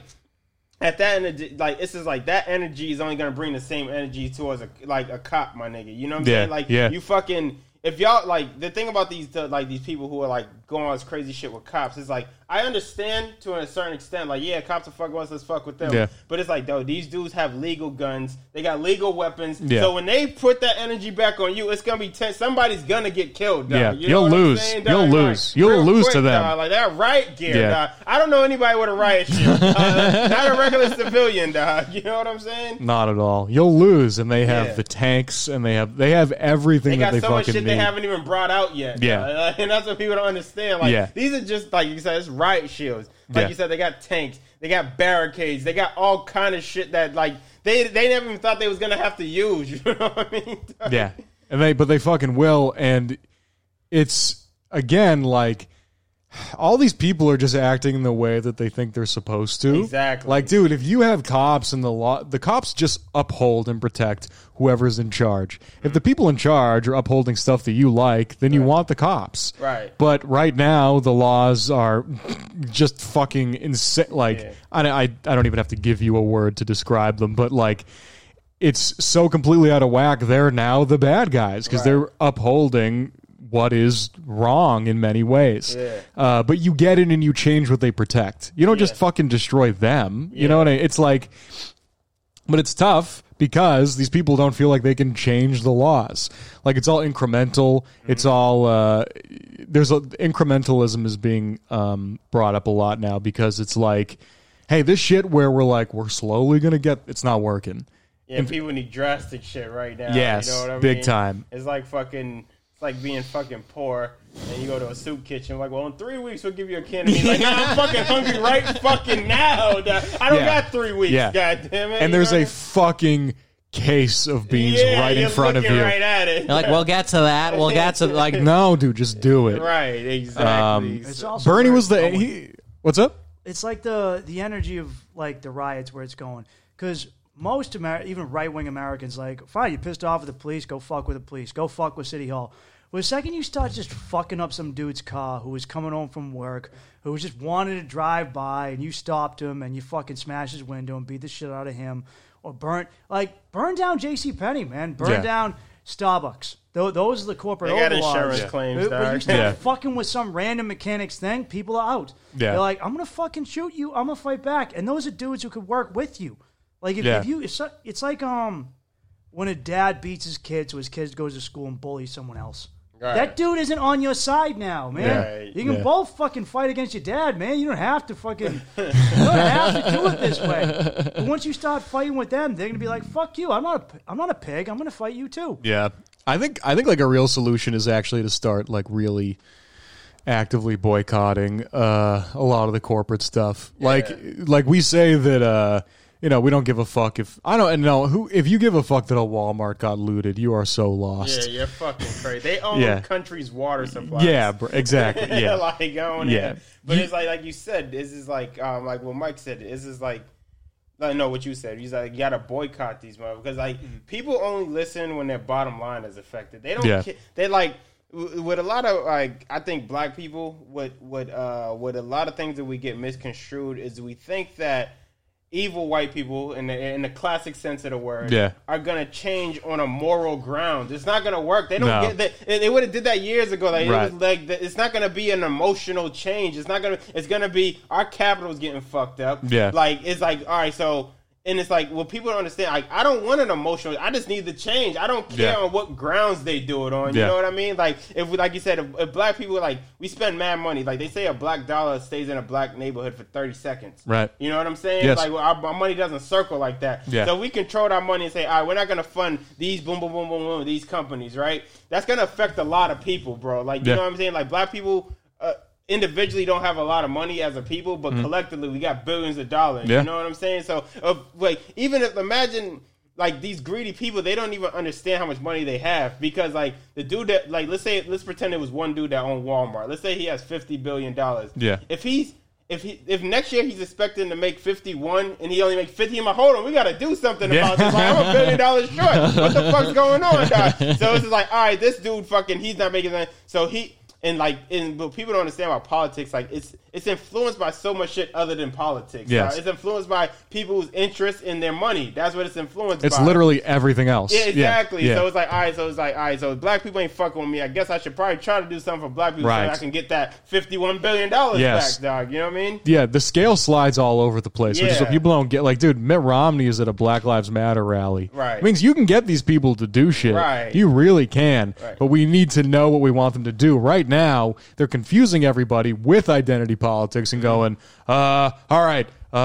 at that energy, like it's just like that energy is only gonna bring the same energy towards a cop, my nigga. You know what I'm saying? Like you fucking. If y'all like the thing about these people who are like going on this crazy shit with cops, is like I understand to a certain extent, like cops are fuck with us, let's fuck with them. Yeah. But it's like though these dudes have legal guns, they got legal weapons. Yeah. So when they put that energy back on you, it's gonna be somebody's gonna get killed. Dog. Yeah, you know you'll lose. You'll lose. You'll lose to them. Dog. Like that riot gear. Dog. I don't know anybody with a riot shield. Not a regular civilian. Dog. You know what I'm saying? Not at all. You'll lose, and they have the tanks, and they have everything that they fucking need. They got so much shit they haven't even brought out yet. Yeah, and that's what people don't understand. Like these are just like you said, it's riot shields. Like you said, they got tanks, they got barricades, they got all kind of shit that like they never even thought they was gonna have to use. You know what I mean? Yeah, but they fucking will, and it's again like all these people are just acting in the way that they think they're supposed to. Exactly. Like, dude, if you have cops and the cops just uphold and protect whoever's in charge. If the people in charge are upholding stuff that you like, then you want the cops. Right. But right now, the laws are just fucking insane. Like, I don't even have to give you a word to describe them, but like, it's so completely out of whack. They're now the bad guys because they're upholding what is wrong in many ways. Yeah. But you get in and you change what they protect. You don't just fucking destroy them. You know what I mean? It's like, but it's tough because these people don't feel like they can change the laws. Like it's all incremental. It's all, incrementalism is being brought up a lot now because it's like, hey, this shit where we're slowly going to get, it's not working. Yeah, people need drastic shit right now. Yes, you know what I mean? Big time. It's like being fucking poor, and you go to a soup kitchen, like, well, in 3 weeks we'll give you a can of meat. Like, nah, I'm fucking hungry right fucking now. I don't got 3 weeks, God damn it. And there's a fucking case of beans right in front of you. Right at it. You're like, we'll get to that. We'll get to like, no, dude, just do it. Right, exactly. It's also Bernie was what's up? It's like the energy of like the riots where it's going because. Most even right-wing Americans, like, fine, you're pissed off with the police, go fuck with the police, go fuck with City Hall. But the second you start just fucking up some dude's car who was coming home from work, who was just wanted to drive by, and you stopped him, and you fucking smashed his window and beat the shit out of him, or burn down JCPenney, man. Burn down Starbucks. Those are the corporate overlords. They got insurance claims, When you start fucking with some random mechanic's thing, people are out. Yeah. They're like, I'm going to fucking shoot you, I'm going to fight back. And those are dudes who could work with you. Like it's like when a dad beats his kid so his kid goes to school and bullies someone else. Right. That dude isn't on your side now, man. Right. You can both fucking fight against your dad, man. You don't have to fucking do it this way. But once you start fighting with them, they're gonna be like, "Fuck you! I'm not a pig. I'm gonna fight you too." Yeah, I think like a real solution is actually to start like really actively boycotting a lot of the corporate stuff. Yeah. Like we say that. We don't give a fuck if if you give a fuck that a Walmart got looted, you are so lost. Yeah, you're fucking crazy. They own the country's water supply. Yeah, exactly. Yeah, But it's like you said, this is like what Mike said. This is like. No, what you said. He's like, you gotta boycott these motherfuckers because like people only listen when their bottom line is affected. They don't. They like with a lot of like I think black people with a lot of things that we get misconstrued is we think that. Evil white people, in the classic sense of the word, are gonna change on a moral ground. It's not gonna work. They don't get that. They would have did that years ago. Like, it was like it's not gonna be an emotional change. It's not gonna. It's gonna be our capital's getting fucked up. Yeah. Like it's like all right. So And it's like, well, people don't understand. Like, I don't want an emotional. I just need the change. I don't care on what grounds they do it on. You know what I mean? Like, like you said, if black people, like, we spend mad money. Like, they say a black dollar stays in a black neighborhood for 30 seconds. Right. You know what I'm saying? Yes. Like, our money doesn't circle like that. Yeah. So we control our money and say, all right, we're not going to fund these boom, boom, boom, boom, boom, these companies, right? That's going to affect a lot of people, bro. Like, you know what I'm saying? Like, black people individually don't have a lot of money as a people, but collectively we got billions of dollars. You know what I'm saying? So, like, even if, imagine, like, these greedy people, they don't even understand how much money they have, because, like, the dude that, like, let's pretend it was one dude that owned Walmart. Let's say he has $50 billion. Yeah. If next year he's expecting to make 51 and he only makes 50, I'm like, hold on, we got to do something about this. Like, I'm $1 billion short. What the fuck's going on, dog? So it's just like, all right, this dude fucking, he's not making that. So but people don't understand about politics. Like, it's influenced by so much shit other than politics. Yes. It's influenced by people's interest in their money. That's what it's influenced by. It's literally everything else. Yeah, exactly. Yeah. So it's like, all right, so black people ain't fucking with me. I guess I should probably try to do something for black people so I can get that $51 billion back, dog. You know what I mean? Yeah, the scale slides all over the place, which is what people don't get. Like, dude, Mitt Romney is at a Black Lives Matter rally. Right. It means you can get these people to do shit. Right. You really can. Right. But we need to know what we want them to do. Right now, they're confusing everybody with identity politics and going, all right,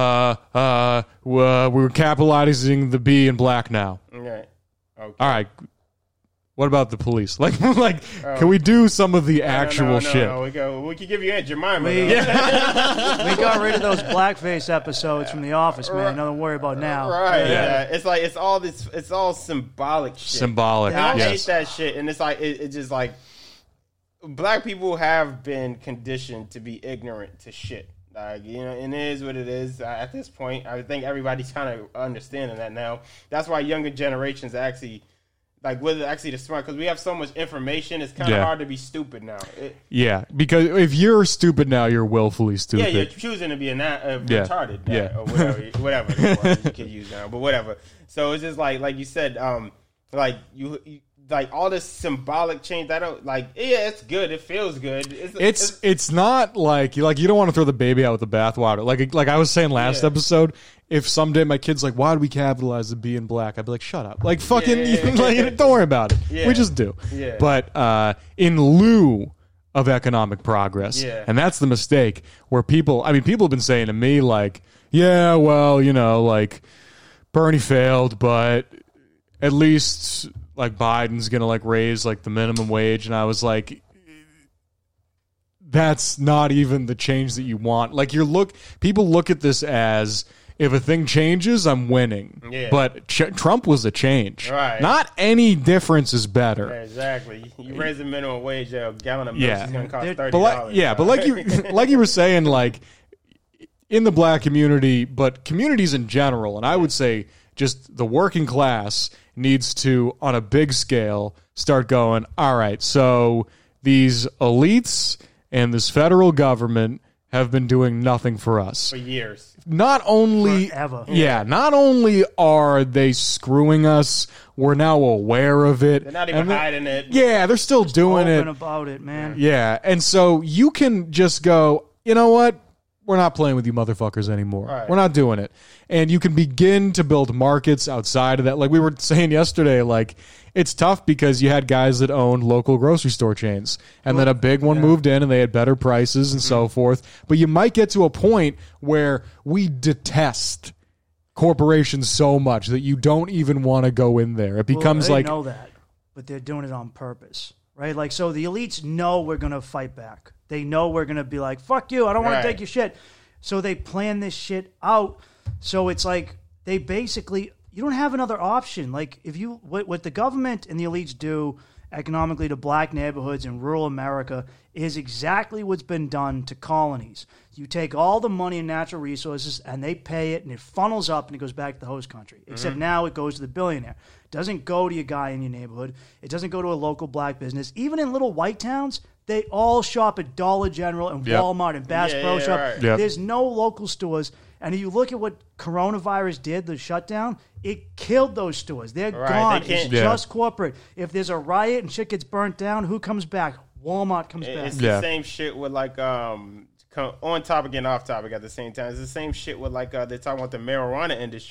we're capitalizing the B in black now. Okay. All right. What about the police? Like, can we do some of the actual shit? No, we can give you Aunt Jemima. We got rid of those blackface episodes from The Office, man. Nothing to worry about now. Right. Yeah. It's like it's all symbolic shit. Symbolic. And I yes. hate that shit. And it's like it's just like black people have been conditioned to be ignorant to shit. Like, you know, and it is what it is at this point. I think everybody's kind of understanding that now. That's why younger generations actually, like, we're actually the smart, because we have so much information. It's kind of hard to be stupid now. Because if you're stupid now, you're willfully stupid. Yeah, you're choosing to be retarded. Or whatever you can use now, but whatever. So it's just like you said, like you like all this symbolic change. I don't like. Yeah, it's good. It feels good. It's not like you don't want to throw the baby out with the bathwater. Like I was saying last episode, if someday my kid's like, why do we capitalize the B in black? I'd be like, shut up. Like, fucking, like, don't worry about it. Yeah. We just do. Yeah. But in lieu of economic progress, and that's the mistake where people have been saying to me, like, yeah, well, you know, like, Bernie failed, but at least, like, Biden's going to, like, raise, like, the minimum wage. And I was like, that's not even the change that you want. Like, people look at this as, if a thing changes, I'm winning. Yeah. But Trump was a change. Right. Not any difference is better. Yeah, exactly. You raise the minimum wage, a gallon of milk is going to cost $30. But like you were saying, like, in the black community, but communities in general, and I would say just the working class needs to, on a big scale, start going, all right, so these elites and this federal government have been doing nothing for us. For years. Not only Forever. Not only are they screwing us, we're now aware of it. They're not even hiding it. Yeah, they're still doing Open it. about it, man. Yeah, and so you can just go, you know what? We're not playing with you motherfuckers anymore. Right. We're not doing it. And you can begin to build markets outside of that. Like we were saying yesterday, like, it's tough because you had guys that owned local grocery store chains, and then a big one moved in and they had better prices and so forth. But you might get to a point where we detest corporations so much that you don't even want to go in there. It becomes they like... know that, but they're doing it on purpose, right? Like, so the elites know we're going to fight back. They know we're going to be like, fuck you, I don't want to take your shit. So they plan this shit out. So it's like they basically... You don't have another option. Like, if you what the government and the elites do economically to black neighborhoods in rural America is exactly what's been done to colonies. You take all the money and natural resources and they pay it and it funnels up and it goes back to the host country. Except now it goes to the billionaire. It doesn't go to your guy in your neighborhood. It doesn't go to a local black business. Even in little white towns, they all shop at Dollar General and Walmart and Bass Pro Shop. Right. Yep. There's no local stores. And if you look at what coronavirus did, the shutdown, it killed those stores. They're gone. It's just corporate. If there's a riot and shit gets burnt down, who comes back? Walmart comes back. It's the same shit with, like, on topic and off topic at the same time. It's the same shit with, like, they're talking about the marijuana industry.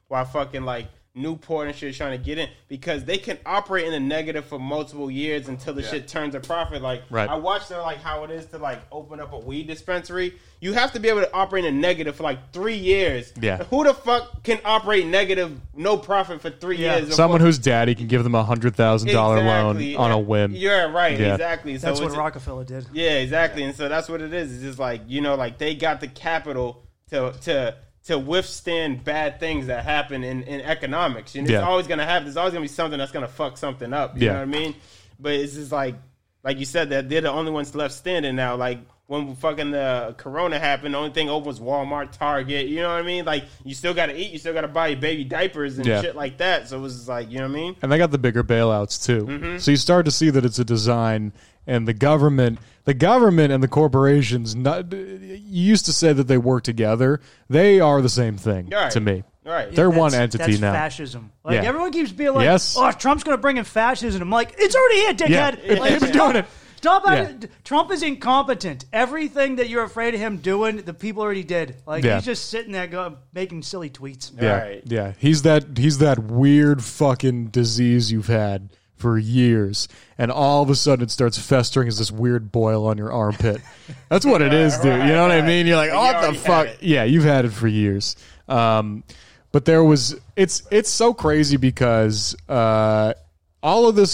while fucking like Newport and shit is trying to get in, because they can operate in a negative for multiple years until the shit turns a profit. Like I watched like how it is to like open up a weed dispensary. You have to be able to operate in a negative for like 3 years. Yeah. Who the fuck can operate negative, no profit for 3 years? Someone whose daddy can give them $100,000 loan on a whim. You're right. Yeah. Exactly. So that's what Rockefeller did. Yeah, exactly. And so that's what it is. It's just like, you know, like they got the capital to withstand bad things that happen in economics. You know, it's always gonna happen. There's always gonna be something that's gonna fuck something up. You know what I mean? But it's just like you said, that they're the only ones left standing now. Like when fucking the Corona happened, the only thing open was Walmart, Target. You know what I mean? Like you still gotta eat, you still gotta buy your baby diapers and shit like that. So it was just like, you know what I mean? And they got the bigger bailouts too. So you start to see that it's a design. And the government and the corporations, you used to say that they work together. They are the same thing to me. Right. They're one entity that's now. Fascism. Like everyone keeps being like, oh, Trump's going to bring in fascism. I'm like, it's already here, dickhead. Yeah. Like, They've been doing it. Trump is incompetent. Everything that you're afraid of him doing, the people already did. Like he's just sitting there making silly tweets. Yeah. He's that weird fucking disease you've had for years, and all of a sudden it starts festering as this weird boil on your armpit. That's what it is, dude. You know what I mean? You're like, oh, what the fuck? Yeah, you've had it for years. But there was, it's so crazy because all of this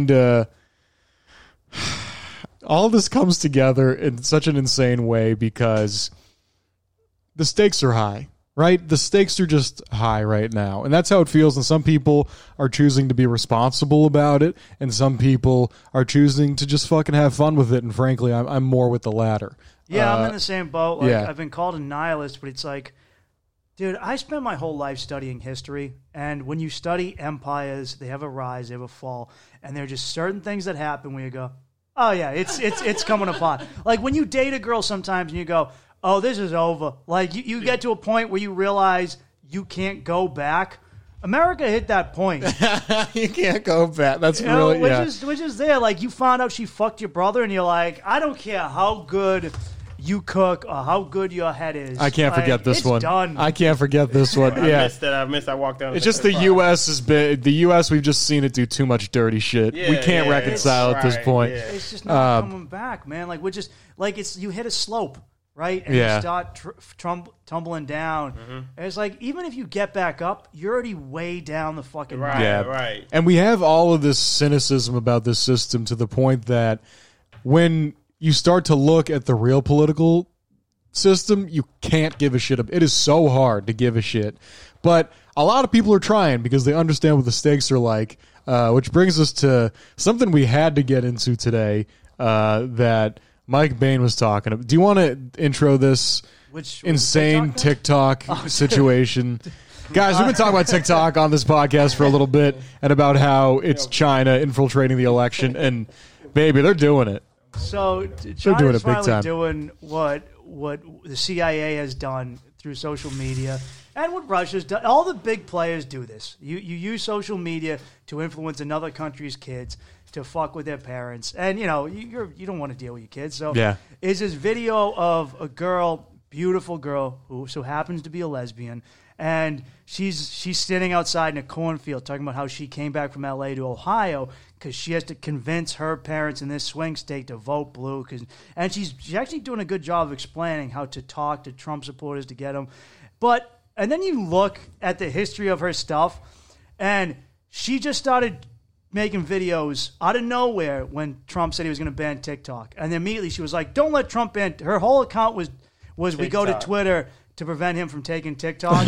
comes together in such an insane way because the stakes are high. Right? The stakes are just high right now. And that's how it feels. And some people are choosing to be responsible about it. And some people are choosing to just fucking have fun with it. And frankly, I'm more with the latter. Yeah, I'm in the same boat. Like, I've been called a nihilist, but it's like, dude, I spent my whole life studying history. And when you study empires, they have a rise, they have a fall. And there are just certain things that happen where you go, oh, yeah, it's coming apart. Like when you date a girl sometimes and you go, oh, this is over. Like, you get to a point where you realize you can't go back. America hit that point. You can't go back. That's which is there. Like, you found out she fucked your brother, and you're like, I don't care how good you cook or how good your head is. I can't forget this one. Done. I can't forget this one. I missed it. I walked down. It's just the U.S. has been the U.S. We've just seen it do too much dirty shit. We can't reconcile at this point. Yeah. It's just not coming back, man. Like, we're just like you hit a slope. Right? And you start tumbling down. And it's like, even if you get back up, you're already way down the fucking mountain. Right. And we have all of this cynicism about this system to the point that when you start to look at the real political system, you can't give a shit. It is so hard to give a shit. But a lot of people are trying because they understand what the stakes are like, which brings us to something we had to get into today that Mike Bain was talking about. Do you want to intro this insane TikTok situation? Guys, we've been talking about TikTok on this podcast for a little bit and about how it's China infiltrating the election. And, baby, they're doing it. So China's finally doing what the CIA has done through social media and what Russia's done. All the big players do this. You use social media to influence another country's kids to fuck with their parents, and you know you don't want to deal with your kids. So is this video of a girl, beautiful girl who so happens to be a lesbian, and she's standing outside in a cornfield talking about how she came back from L.A. to Ohio because she has to convince her parents in this swing state to vote blue. And she's actually doing a good job of explaining how to talk to Trump supporters to get them. And then you look at the history of her stuff, and she just started making videos out of nowhere when Trump said he was going to ban TikTok. And then immediately she was like, don't let Trump ban. Her whole account was we go to Twitter to prevent him from taking TikTok.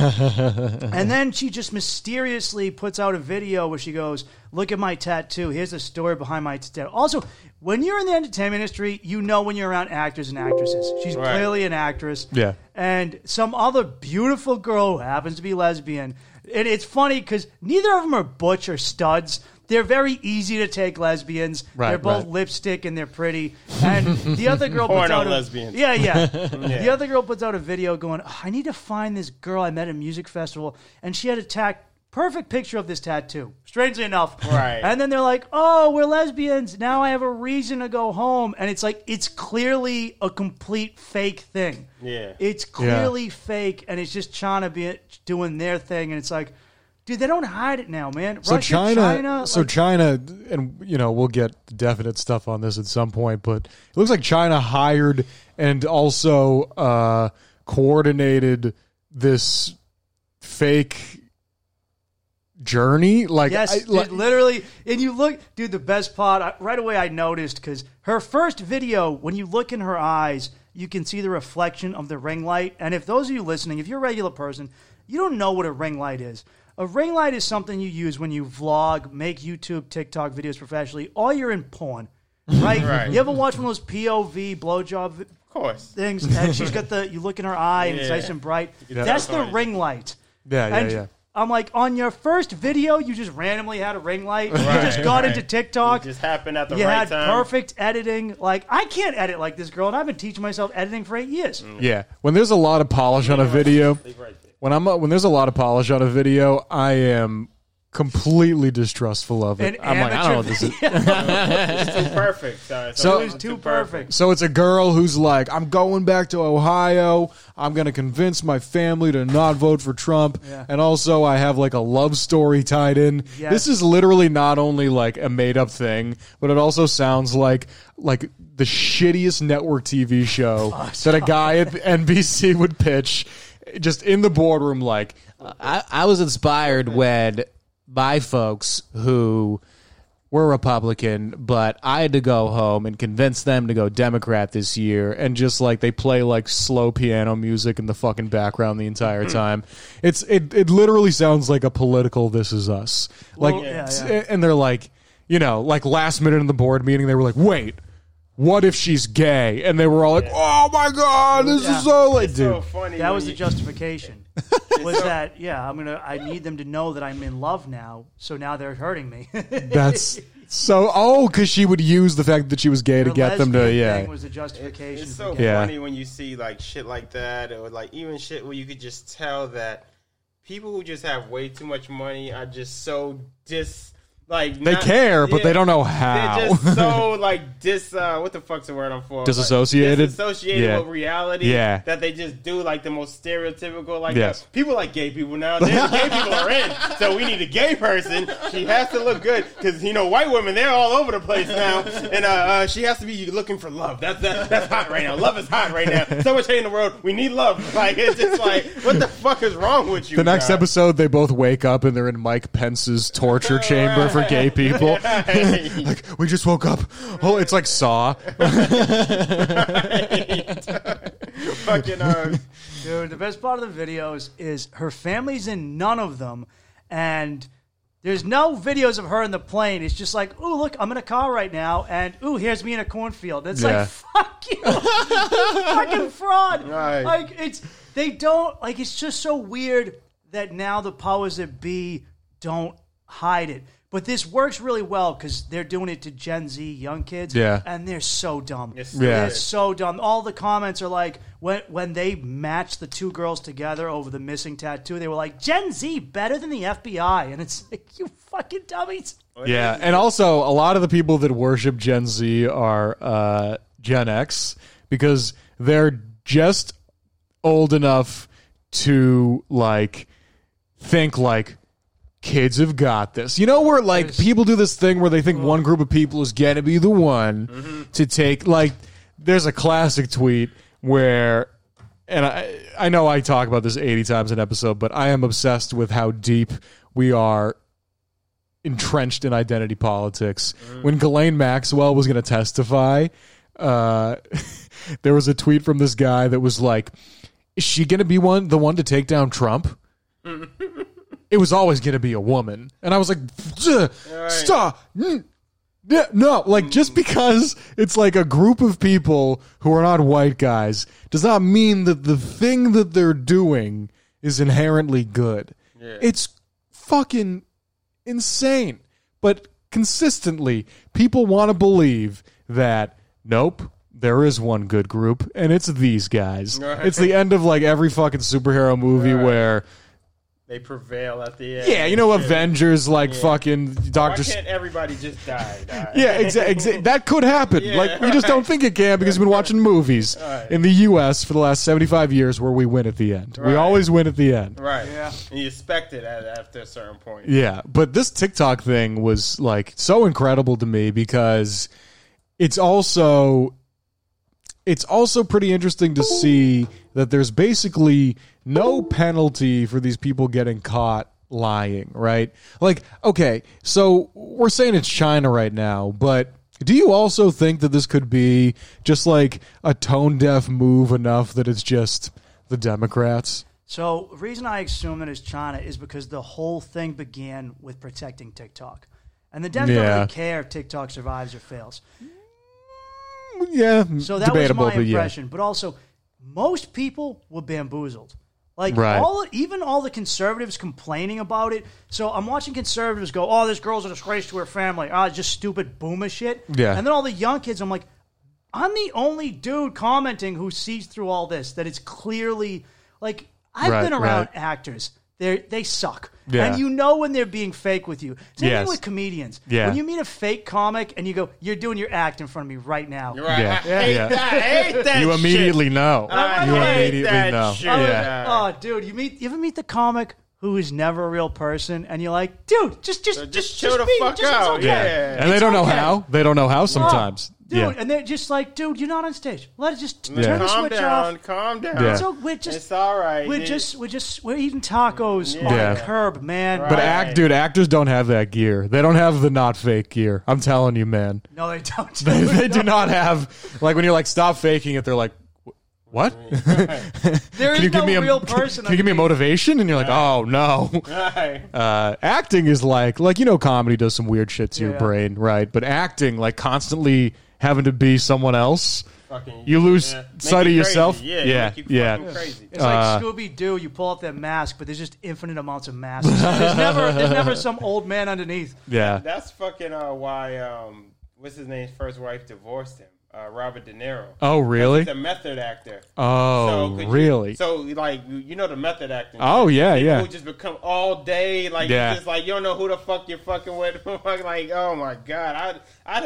And then she just mysteriously puts out a video where she goes, look at my tattoo. Here's the story behind my tattoo. Also, when you're in the entertainment industry, you know when you're around actors and actresses. She's clearly an actress. Yeah. And some other beautiful girl who happens to be lesbian. And it's funny because neither of them are butch or studs. They're very easy to take lesbians. They're both lipstick and they're pretty. And the other girl puts out lesbians. The other girl puts out a video going, I need to find this girl I met at a music festival, and she had attacked perfect picture of this tattoo. Strangely enough. Right. And then they're like, oh, we're lesbians. Now I have a reason to go home. And it's like, it's clearly a complete fake thing. Yeah. It's clearly fake, and it's just China doing their thing. And it's like, dude, they don't hide it now, man. So Russia, China, like, China, and we'll get definite stuff on this at some point, but it looks like China hired and also coordinated this fake journey. Like, yes, dude, literally. And you look, dude, the best part, right away I noticed, because her first video, when you look in her eyes, you can see the reflection of the ring light. And if those of you listening, if you're a regular person, you don't know what a ring light is. A ring light is something you use when you vlog, make YouTube, TikTok videos professionally, or you're in porn, right? Right. You ever watch one of those POV blowjob Of course. things? And she's got you look in her eye and it's nice and bright. That's the ring light. yeah. I'm like, on your first video, you just randomly had a ring light. You just got into TikTok. It just happened at the you right had time. perfect editing. Like, I can't edit like this girl, and I've been teaching myself editing for 8 years. Yeah. When there's a lot of polish on a video, Leave right there. when there's a lot of polish on a video, I am completely distrustful of it. And I'm like, I don't know what this is. It's too perfect. So- It was too perfect. So it's a girl who's like, I'm going back to Ohio. I'm going to convince my family to not vote for Trump. Yeah. And also I have like a love story tied in. Yes. This is literally not only like a made up thing, but it also sounds like the shittiest network TV show that a guy at NBC would pitch just in the boardroom. Like, I was inspired when my folks who were Republican, but I had to go home and convince them to go Democrat this year, and just like they play like slow piano music in the fucking background the entire time. It literally sounds like a political This Is Us. Like, Well, yeah. and they're like, like last minute in the board meeting, they were like, wait, what if she's gay? And they were all like, oh my God, this is so like, It's dude. so funny. That when was the you- justification. Was that, I need them to know that I'm in love now, so now they're hurting me. That's because she would use the fact that she was gay to The get them to, lesbian thing was the justification. It's for so getting- Yeah. funny when you see like shit like that, or like even shit where you could just tell that people who just have way too much money are just so They care, but they don't know how. They're just so like what the fuck's the word I'm for? Disassociated? Like, disassociated Yeah. with reality. Yeah. That they just do like the most stereotypical like Yes. people like gay people now. Gay people are in, so we need a gay person. She has to look good because white women, they're all over the place now, and she has to be looking for love. That's hot right now. Love is hot right now. So much hate in the world. We need love. Like it's just like what the fuck is wrong with you? The next guys? episode, they both wake up and they're in Mike Pence's torture chamber for gay people. Like, we just woke up. Oh, it's like Saw. Fucking Dude, the best part of the videos is her family's in none of them, and there's no videos of her in the plane. It's just like, ooh, look, I'm in a car right now, and ooh, here's me in a cornfield. It's Yeah. like, fuck you, you fucking fraud. Right. Like it's just so weird that now the powers that be don't hide it. But this works really well because they're doing it to Gen Z young kids, Yeah. and they're so dumb. Yes, They're so dumb. All the comments are like, when they matched the two girls together over the missing tattoo, they were like, Gen Z better than the FBI. And it's like, you fucking dummies. Yeah, and also a lot of the people that worship Gen Z are Gen X because they're just old enough to like think like kids have got this. Where like people do this thing where they think one group of people is gonna be the one to take. Like, there's a classic tweet where, and I know I talk about this 80 times an episode, but I am obsessed with how deep we are entrenched in identity politics. When Ghislaine Maxwell was going to testify, there was a tweet from this guy that was like, is she going to be the one to take down Trump? It was always going to be a woman. And I was like, stop. No, like, just because it's like a group of people who are not white guys does not mean that the thing that they're doing is inherently good. Yeah. It's fucking insane. But consistently, people want to believe that, nope, there is one good group, and it's these guys. Right. It's the end of like every fucking superhero movie where they prevail at the end. Yeah, you know, Avengers, like fucking Why Doctor. can't everybody just die? Yeah, exactly. That could happen. Yeah, like we just don't think it can because we've been watching movies Right. in the U.S. for the last 75 years where we win at the end. We Right. always win at the end. Right. Yeah. And you expect it after a certain point. Yeah, but this TikTok thing was like so incredible to me because it's also pretty interesting to see that there's basically no penalty for these people getting caught lying, right? Like, okay, so we're saying it's China right now, but do you also think that this could be just like a tone deaf move enough that it's just the Democrats? So the reason I assume that it's China is because the whole thing began with protecting TikTok. And the Dems don't Yeah. really care if TikTok survives or fails. Yeah, So that debatable, was my but yeah. impression. But also, most people were bamboozled. Like, Right. even all the conservatives complaining about it. So I'm watching conservatives go, oh, this girl's a disgrace to her family. Oh, just stupid boomer shit. Yeah. And then all the young kids, I'm like, I'm the only dude commenting who sees through all this, that it's clearly, like, I've Right, been around right. actors. They suck. Yeah. And you know when they're being fake with you. Same Yes. thing with comedians. Yeah. When you meet a fake comic and you go, you're doing your act in front of me right now. You're right. Yeah. I hate Yeah. that. I hate that You shit. immediately know. I You hate immediately that know. shit. Yeah. Oh, dude, you ever meet the comic who is never a real person, and you're like, dude, just chill the be, fuck just, out. It's okay. Yeah. And they don't know okay. how. They don't know how sometimes. Dude, Yeah. and they're just like, dude, you're not on stage. Let it just Yeah. turn the Calm switch down. off. Calm down. Yeah. So we're just, It's all right. we're eating tacos on Yeah. the curb, man. Right. But actors don't have that gear. They don't have the not fake gear. I'm telling you, man. No, they don't. They do not have, like, when you're like, stop faking it, they're like, what? There is Can you no give me real a person. Can you give me a motivation? And you're like, oh no. Right. Acting is like you know, comedy does some weird shit to your Yeah. brain, right? But acting, like constantly having to be someone else, Fucking, you lose Make sight you of yourself. crazy. Yeah. Yeah, Make you yeah. fucking crazy. It's like Scooby Doo. You pull up that mask, but there's just infinite amounts of masks. There's never some old man underneath. Yeah. That's fucking why what's his name's first wife divorced him. Robert De Niro. Oh, really? He's a method actor. Oh, could really? So like you know the method acting. Oh, yeah, People yeah. who just become all day like Yeah. you just like you don't know who the fuck you're fucking with. Like oh my god,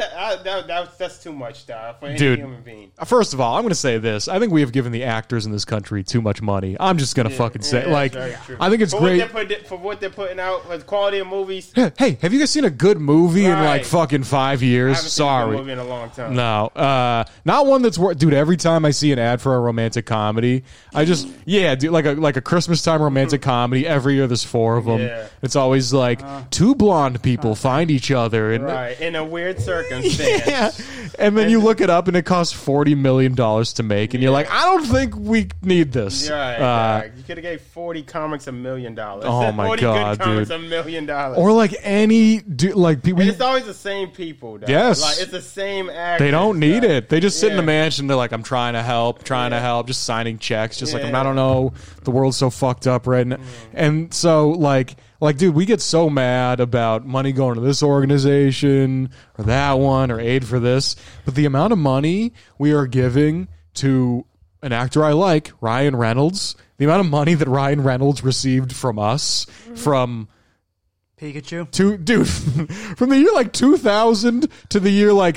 that's too much stuff for any Dude. human being. First of all, I'm going to say this. I think we have given the actors in this country too much money. I'm just going to fucking say, Yeah, like, that's very true. I think it's for great. for what they're putting out, for the quality of movies. Hey, have you guys seen a good movie in like Right. fucking 5 I years? haven't seen a Sorry. good movie in a long time. No, not one that's worth. Dude, every time I see an ad for a romantic comedy, I just dude, like a Christmas time romantic comedy. Every year there's 4 of them. Yeah. It's always like 2 blonde people find each other, and Right, in a weird circumstance. yeah, and then you look it up, and it costs $40 million to make, and you're like, I don't think we need this. Right, you could have gave 40 comics $1 million. Oh, my 40 God, good comics dude. $1 million. Or like any dude, like people. And it's always the same people. Though. Yes. Like it's the same actors. They don't need it. They just sit in the Yeah. mansion. They're like, I'm trying to help, just signing checks. Just like, Yeah. I don't know. The world's so fucked up right now. And so, like, dude, we get so mad about money going to this organization or that one or aid for this. But the amount of money we are giving to an actor I like, Ryan Reynolds, the amount of money that Ryan Reynolds received from us, from... Pikachu. Dude, from the year like 2000 to the year like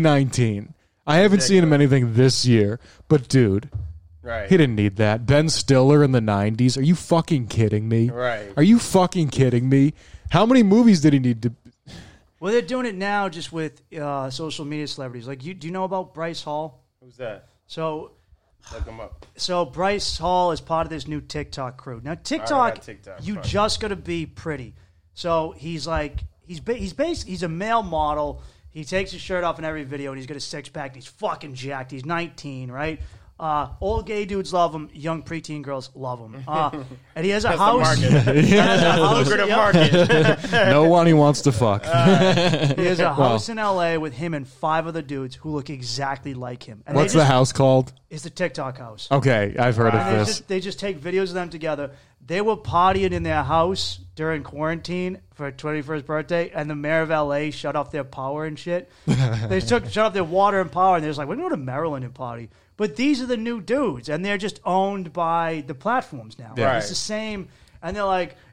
2019. I haven't seen him anything this year, but dude, Right. he didn't need that. Ben Stiller in the 90s. Are you fucking kidding me? Right. Are you fucking kidding me? How many movies did he need to? Well, they're doing it now just with social media celebrities. Like, do you know about Bryce Hall? Who's that? So Look him up. Bryce Hall is part of this new TikTok crew. Now, TikTok, TikTok, you fine. just got to be pretty. So he's like, he's a male model. He takes his shirt off in every video, and he's got a six-pack, and he's fucking jacked. He's 19, right? Old gay dudes love him. Young preteen girls love him. And he has a That's the house. market. He has a house. Lucrative Yep. market. No one he wants to fuck. He has a house in L.A. with him and 5 other dudes who look exactly like him. And What's the house called? It's the TikTok house. Okay, I've heard And of this. they just take videos of them together. They were partying in their house during quarantine for her 21st birthday, and the mayor of L.A. shut off their power and shit. They shut off their water and power, and they're just like, we're going to go to Maryland and party. But these are the new dudes, and they're just owned by the platforms now. Right. It's the same, and they're like,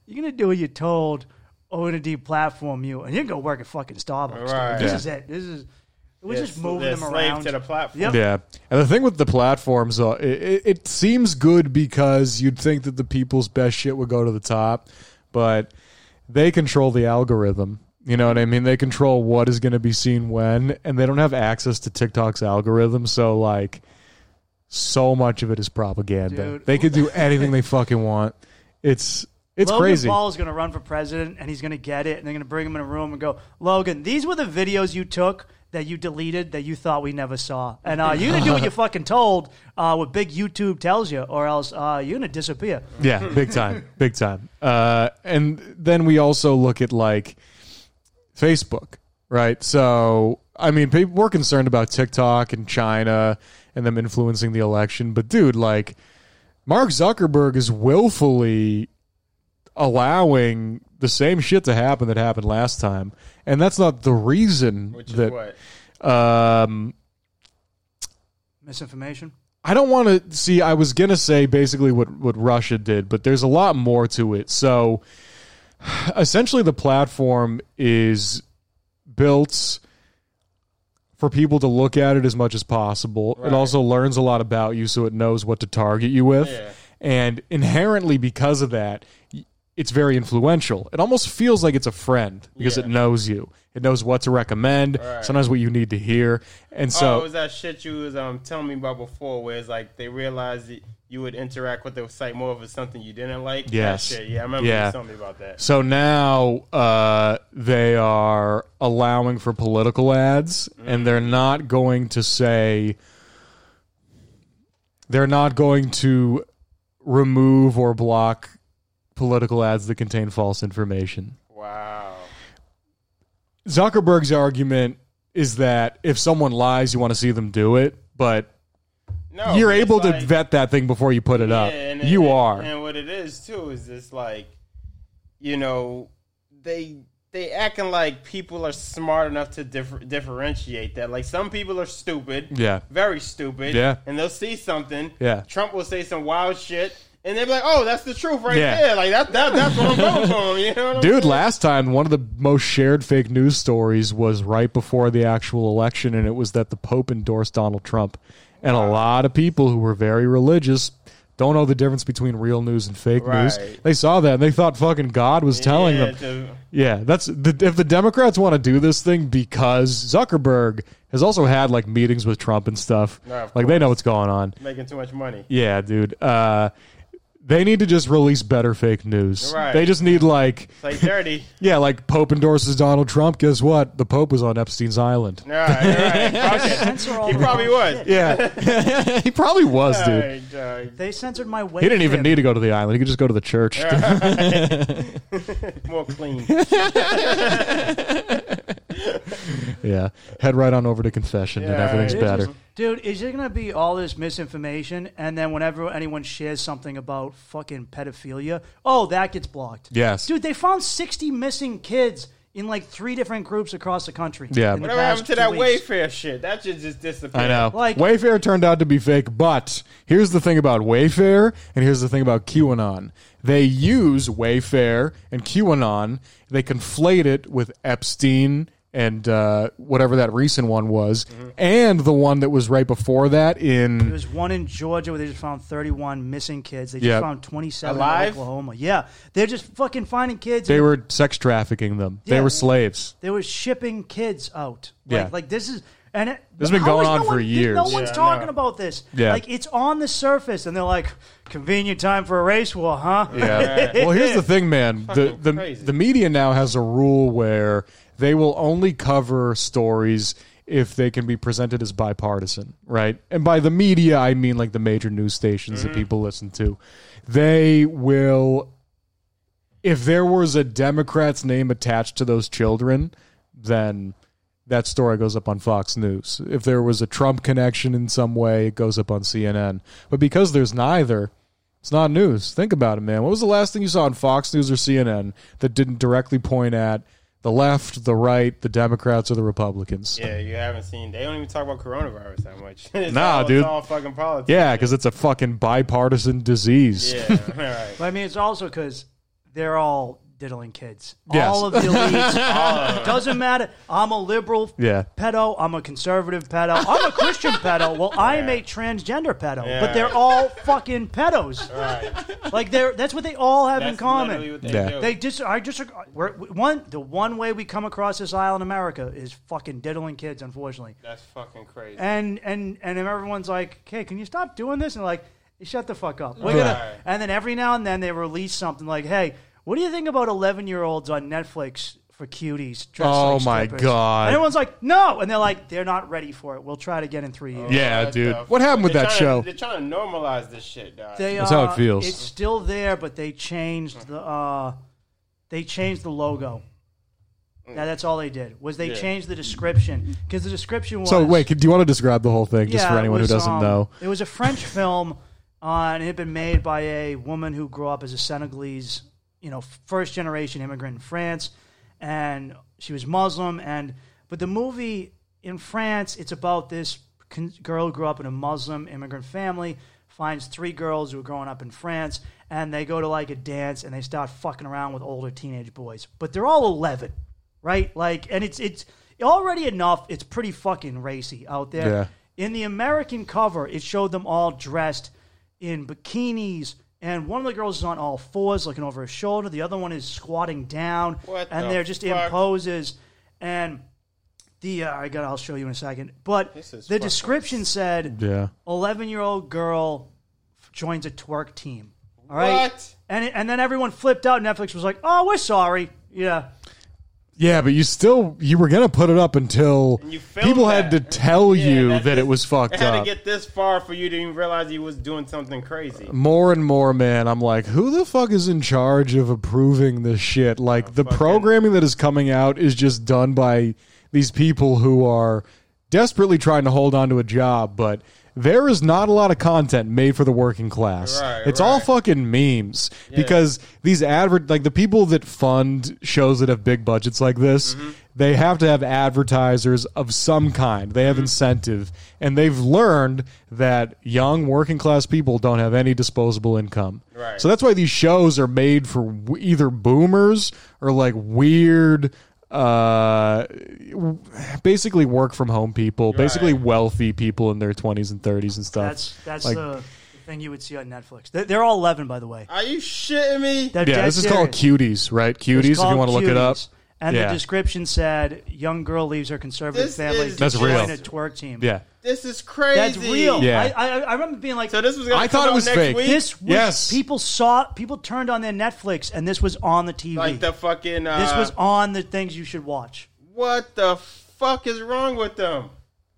you're gonna do what you're told, or we're gonna deplatform you, and you're gonna go work at fucking Starbucks. Right. This Yeah. is it. We're They're just moving they're them slave around to the platform. Yep. Yeah. And the thing with the platforms, it seems good because you'd think that the people's best shit would go to the top, but they control the algorithm. You know what I mean? They control what is going to be seen when, and they don't have access to TikTok's algorithm. So, like, so much of it is propaganda. Dude. They could do anything they fucking want. It's Logan crazy. Paul is going to run for president, and he's going to get it, and they're going to bring him in a room and go, Logan, these were the videos you took that you deleted that you thought we never saw. And you're going to do what you're fucking told, what big YouTube tells you, or else you're going to disappear. Yeah, big time, big time. And then we also look at like Facebook, right? So, I mean, people we're concerned about TikTok and China and them influencing the election, but dude, like Mark Zuckerberg is willfully allowing the same shit to happen that happened last time, and that's not the reason Which is that. what? Misinformation? I don't want to see. I was gonna say basically what Russia did, but there's a lot more to it. So, essentially, the platform is built for people to look at it as much as possible. Right. It also learns a lot about you, so it knows what to target you with. Yeah. And inherently, because of that, it's very influential. It almost feels like it's a friend because Yeah. it knows you. It knows what to recommend, Right. sometimes what you need to hear. And so, it was that shit you was telling me about before, where it's like they realized that you would interact with the site more if it's something you didn't like. Yes. That shit. Yeah, I remember Yeah. you telling me about that. So now they are allowing for political ads, and they're not going to say they're not going to remove or block political ads that contain false information. Wow. Zuckerberg's argument is that if someone lies, you want to see them do it, but No, you're but it's able to like- vet that thing before you put it up. and- You and- are. And what it is too is it's like, you know, they acting like people are smart enough to differentiate that. Like some people are stupid, Yeah. very stupid, Yeah. and they'll see something. Yeah. Trump will say some wild shit, and they'll be like, "Oh, that's the truth right Yeah. there." Like that's what I'm going for. You know, what I'm Dude, saying? last time, one of the most shared fake news stories was right before the actual election, and it was that the Pope endorsed Donald Trump. And a lot of people who were very religious don't know the difference between real news and fake news. Right. They saw that, and they thought fucking God was telling Yeah, them. Yeah, that's if the Democrats want to do this thing, because Zuckerberg has also had like meetings with Trump and stuff. No, of like they know course. what's going on. making too much money. Yeah, dude. They need to just release better fake news. Right. They just need like It's like dirty. yeah, like Pope endorses Donald Trump. Guess what? The Pope was on Epstein's island. All right. Fuck it. Censor all He the probably wrong was. shit. Yeah, he probably was, dude. All right, all right. They censored my weight. He didn't even need to go to the island. He could just go to the church. More clean. Yeah, head right on over to confession, and Yeah, everything's it's better. Dude, is there going to be all this misinformation, and then whenever anyone shares something about fucking pedophilia, oh, that gets blocked? Yes. Dude, they found 60 missing kids in like 3 different groups across the country. Yeah. in the Whatever happened past to 2 that weeks. Wayfair shit? That should just disappear. I know. Like- Wayfair turned out to be fake, but here's the thing about Wayfair, and here's the thing about QAnon. They use Wayfair and QAnon, they conflate it with Epstein and whatever that recent one was, and the one that was right before that in... There was one in Georgia where they just found 31 missing kids. They just Yep. found 27 Alive? in Oklahoma. Yeah, they're just fucking finding kids. They were sex trafficking them. They Yeah. were slaves. They were shipping kids out. Yeah. Like this is... And it, This has been how going is on no for one, years. No one's Yeah, talking no. about this. Yeah. Like, it's on the surface, and they're like, convenient time for a race war, huh? Yeah. Well, here's the thing, man. Fucking crazy. The media now has a rule where they will only cover stories if they can be presented as bipartisan, right? And by the media, I mean like the major news stations that people listen to. They will, if there was a Democrat's name attached to those children, then that story goes up on Fox News. If there was a Trump connection in some way, it goes up on CNN. But because there's neither, it's not news. Think about it, man. What was the last thing you saw on Fox News or CNN that didn't directly point at the left, the right, the Democrats, or the Republicans? Yeah, you haven't seen. They don't even talk about coronavirus that much. It's Nah, all, dude. It's all fucking politics. Yeah, because it's a fucking bipartisan disease. Yeah, all right. But I mean, it's also because they're all diddling kids. Yes. All of the elites. Doesn't matter. I'm a liberal Yeah. pedo. I'm a conservative pedo. I'm a Christian pedo. Well, I am a transgender pedo. But they're all fucking pedos. Right. Like that's what they all have in That's common. literally what they Yeah. do. They the one way we come across this aisle in America is fucking diddling kids, unfortunately. That's fucking crazy. And everyone's like, "Hey, can you stop doing this?" And they're like, "Shut the fuck up." We're Right. gonna, and then every now and then they release something like, "Hey, what do you think about 11-year-olds on Netflix for cuties?" Dressed Oh, like my strippers?" God. And everyone's like, "No," and they're like, "They're not ready for it. We'll try it again in 3 years." Yeah, What dude. the What happened with They're that trying show? They're trying to normalize this shit, dog. That's how it feels. It's still there, but they changed the logo. Yeah, that's all they did. Was they changed the description because the description was. So wait, do you want to describe the whole thing just for it anyone who was, doesn't know? It was a French film, and it had been made by a woman who grew up as a Senegalese, first generation immigrant in France, and she was Muslim. But the movie in France, it's about this girl who grew up in a Muslim immigrant family, finds 3 girls who are growing up in France, and they go to like a dance and they start fucking around with older teenage boys, but they're all 11, right? Like, and it's already enough. It's pretty fucking racy out there. Yeah. In the American cover, it showed them all dressed in bikinis, and one of the girls is on all fours looking over her shoulder. The other one is squatting down, What and the they're just in fuck? poses. And I'll show you in a second. But This is the fucking description said, Yeah. 11-year-old girl joins a twerk team. All right? What? And then everyone flipped out. Netflix was like, "Oh, we're sorry." Yeah. Yeah, but you were gonna put it up until And you filmed people had to that. tell Yeah, you that's that it just- was fucked It had up. to get this far for you to even realize he was doing something crazy. More and more, man, I'm like, who the fuck is in charge of approving this shit? Like, the programming that is coming out is just done by these people who are desperately trying to hold on to a job, but there is not a lot of content made for the working class. Right, it's all right. fucking memes because these like the people that fund shows that have big budgets like this, Mm-hmm. they have to have advertisers of some kind. They have Mm-hmm. incentive, and they've learned that young working class people don't have any disposable income. Right. So that's why these shows are made for either boomers or like weird basically work from home people, basically wealthy people in their 20s and 30s and stuff. That's like, the thing you would see on Netflix. They're all 11, by the way. Are you shitting me? They're yeah, dead this is called serious. Cuties, right? It's Cuties, if you called want to look it up. Cuties. And Yeah. the description said, "Young girl leaves her conservative This family is to That's join real. a twerk team." Yeah. This is crazy. That's real. Yeah. I remember being like, So this was gonna I come thought it out was next fake. week? this was, Yes. people turned on their Netflix and this was on the TV. Like the fucking this was on the things you should watch. what the fuck is wrong with them?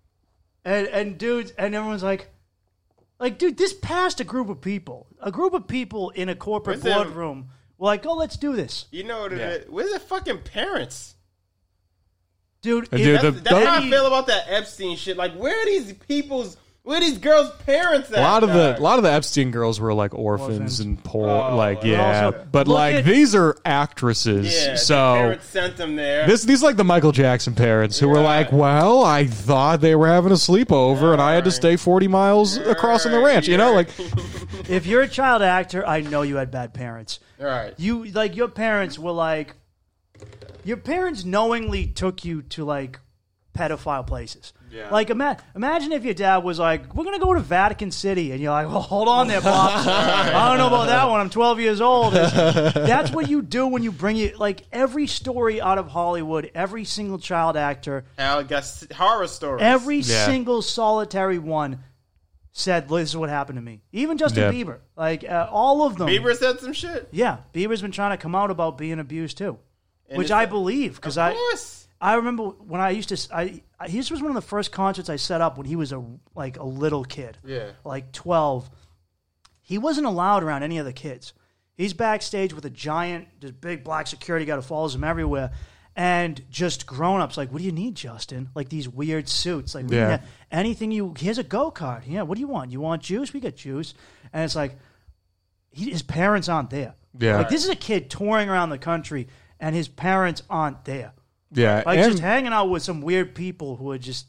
And dudes, and everyone's like, dude, this passed a group of people in a corporate Where's the- boardroom were like, "Oh, let's do this." You know what it is? Where's the fucking parents? Dude, And dude, That's how I feel about that Epstein shit. Like, where are these girls' parents at? A lot of dog? the Epstein girls were like orphans Orphans. and poor, Oh, like well. yeah. Also, But look like at- these are actresses, Yeah, the so parents sent them there. these are like the Michael Jackson parents who were Right. like, well, I thought they were having a sleepover and I had to Right. stay 40 miles across on the ranch. You know, like if you're a child actor, I know you had bad parents. Right. You like your parents were like, your parents knowingly took you to like pedophile places. Yeah. Like imagine if your dad was like, "We're gonna go to Vatican City," and you're like, "Well, hold on there, pops. I don't know about that one. I'm 12 years old." That's what you do when you bring it. Like every story out of Hollywood, every single child actor, Al got horror stories. every Yeah. single solitary one said, "This is what happened to me." Even Justin Yeah. Bieber, like all of them. Bieber said some shit. Yeah, Bieber's been trying to come out about being abused too, And which it's I like- believe because Of course. I remember when I used to. This was one of the first concerts I set up when he was a little kid, Yeah. like 12. He wasn't allowed around any other kids. He's backstage with a giant, this big black security guy who follows him everywhere, and just grown-ups like, "What do you need, Justin?" Like these weird suits, like Yeah. anything you. Here's a go-kart. Yeah, what do you want? You want juice? We got juice, and it's like his parents aren't there. Yeah. Like this is a kid touring around the country, and his parents aren't there. yeah, Like and just hanging out with some weird people who are just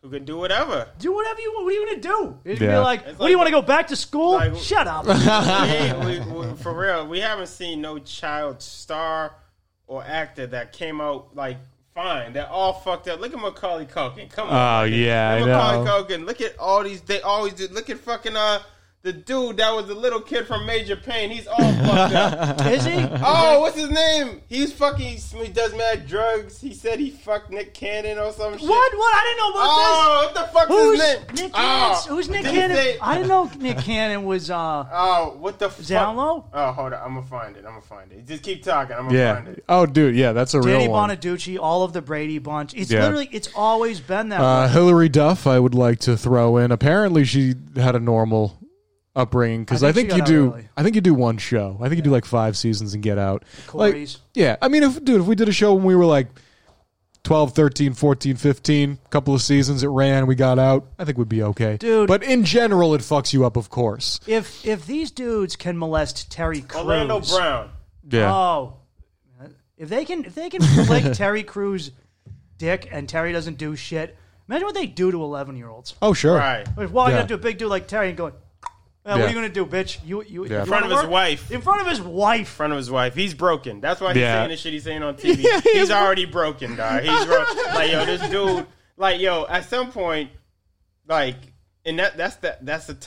Who can do whatever. Do whatever you want. What are you going to do? You're Yeah. be like, It's what do you want to go back to school? like- Shut up. we, for real, we haven't seen no child star or actor that came out like fine. They're all fucked up. Look at Macaulay Culkin. Come on. Oh, yeah, I Look at know. Macaulay Culkin. Look at all these. They always do. Look at fucking the dude that was the little kid from Major Payne. He's all fucked up. Is he? Oh, what's his name? He's fucking. He does mad drugs. He said he fucked Nick Cannon or some shit. What? I didn't know about Oh, what the fuck's this. his name? Nick Oh, Cannon? Who's Nick did he Cannon? say- I didn't know Nick Cannon was. Oh, what the fuck? Down low? Oh, hold on. I'm gonna find it. Just keep talking. I'm gonna Yeah. find it. Oh, dude. Yeah, that's a Danny real one. Bonaducci, all of the Brady bunch. It's Yeah. literally, it's always been that way. Hillary Duff, I would like to throw in. Apparently, she had a normal upbringing because I I think think, she you got out do. early. I think you do one show. I think you do like 5 seasons and get out. Corey's. Yeah, I mean, if we did a show when we were like 12, 13, 14, 15, couple of seasons it ran, we got out, I think we'd be okay. Dude. But in general, it fucks you up, of course. If these dudes can molest Terry Crews, Orlando Brown. Yeah. Oh, if they can flick Terry Crews' dick and Terry doesn't do shit, imagine what they do to 11-year-olds. Oh, sure. Right. If walking Yeah. up to a big dude like Terry and going, what Yeah. are you going to do, bitch? You Yeah. In front of his wife. In front of his wife. In front of his wife. He's broken. That's why he's Yeah. saying the shit he's saying on TV. Yeah, He's already broken, dog. He's like, yo, this dude, like, yo, at some point, like, and that's the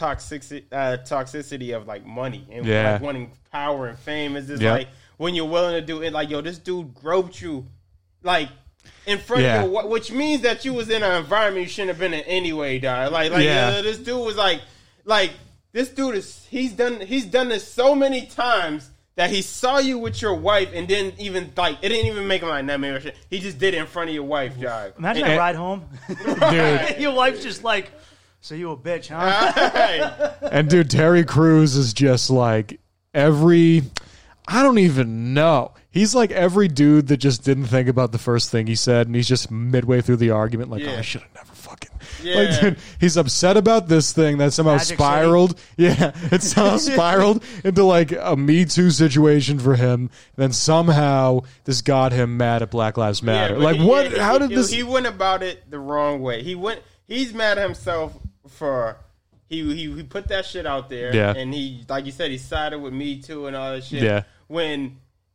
toxicity of like money and Yeah. like wanting power and fame. Is just Yep. like when you're willing to do it, like, yo, this dude groped you, like, in front Yeah. of you, which means that you was in an environment you shouldn't have been in anyway, dog. Like, Yeah. this dude was like. This dude he's done this so many times that he saw you with your wife and didn't even it didn't even make him like that man or shit. He just did it in front of your wife, dog. Imagine And- that ride home. Dude. Your wife's just like, so you a bitch, huh? Right. And dude, Terry Crews is just like I don't even know. He's like every dude that just didn't think about the first thing he said, and he's just midway through the argument like, Yeah. oh, I should have never fucking. Yeah. Like, dude, he's upset about this thing that somehow Magic spiraled. Yeah, it somehow spiraled into like a Me Too situation for him. And then somehow this got him mad at Black Lives Matter. but like, what? How did this? He went about it the wrong way. He's mad at himself for he put that shit out there. Yeah. And he, like you said, he sided with Me Too and all that shit. Yeah. When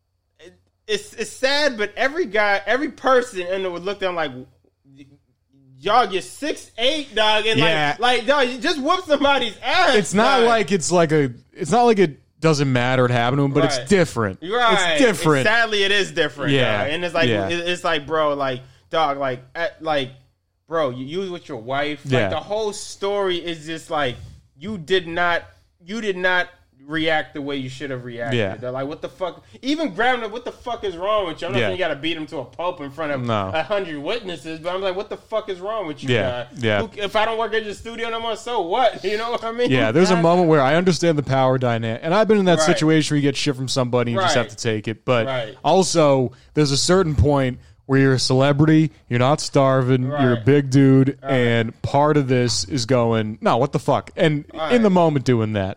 it's sad, but every person in there would look down like, y'all, you're 6'8", dog, and Yeah. like, dog, you just whoop somebody's ass. It's not dog. like it's not like it doesn't matter it happened to him, but Right. it's different. Right. It's different. Sadly, it is different. Yeah. Dog. And it's like, Yeah. it's like, bro, like, dog, like, bro, you was with your wife. Yeah. Like, the whole story is just like, you did not react the way you should have reacted. Yeah. They're like, what the fuck? Even grabbing him, what the fuck is wrong with you? I'm not Yeah. saying you got to beat him to a pulp in front of No. 100 witnesses, but I'm like, what the fuck is wrong with you? Yeah. guy? Yeah. If I don't work at your studio no more, so what? You know what I mean? Yeah, there's a moment where I understand the power dynamic, and I've been in that Right. situation where you get shit from somebody, and you just Right. have to take it. But Right. also, there's a certain point where you're a celebrity, you're not starving, you're a Right. big dude, and part of this is going, no, what the fuck? And in the moment doing that.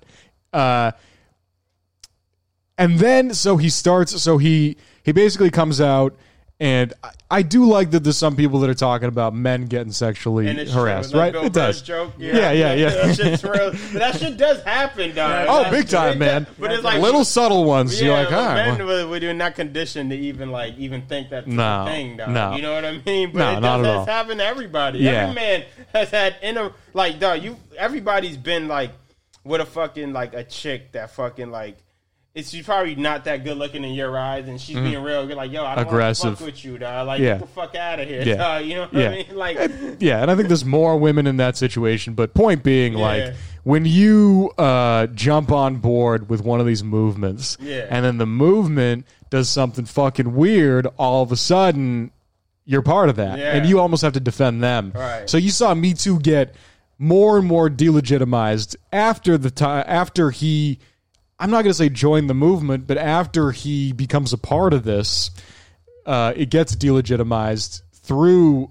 And then, so he basically comes out, and I do like that there's some people that are talking about men getting sexually And it's harassed, true. right? Bill It does. Burr's Joke. Yeah. That shit's real. But that shit does happen, dog. Oh, big time, man. But it's like little subtle ones. You're like, but ah, men we're not conditioned to even think that's No, a thing, dog. no. You know what I mean? But No, it not does at all. happen to everybody. Yeah. Every man has had like, dog. Everybody's been like with a fucking like a chick that fucking like. She's probably not that good looking in your eyes, and she's being real good. Like, yo, I don't want to Aggressive. fuck with you, dog. Like, Yeah. get the fuck out of here, Yeah. dog. You know what Yeah. I mean? Like, yeah, and I think there's more women in that situation. But point being, Yeah. like, when you jump on board with one of these movements, Yeah. and then the movement does something fucking weird, all of a sudden you're part of that, Yeah. and you almost have to defend them. Right. So you saw Me Too get more and more delegitimized after the time after he. I'm not going to say join the movement, but after he becomes a part of this, it gets delegitimized through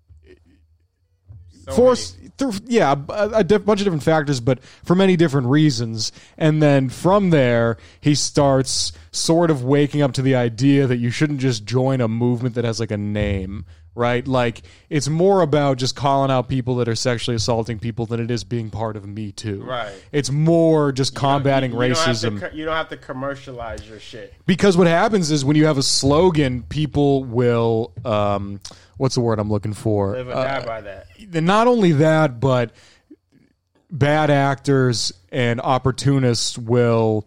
bunch of different factors, but for many different reasons. And then from there, he starts sort of waking up to the idea that you shouldn't just join a movement that has like a name, right? Like, it's more about just calling out people that are sexually assaulting people than it is being part of Me Too. Right. It's more just combating racism. You don't have to commercialize your shit. Because what happens is when you have a slogan, people will, what's the word I'm looking for? Live or die by that. Not only that, but bad actors and opportunists will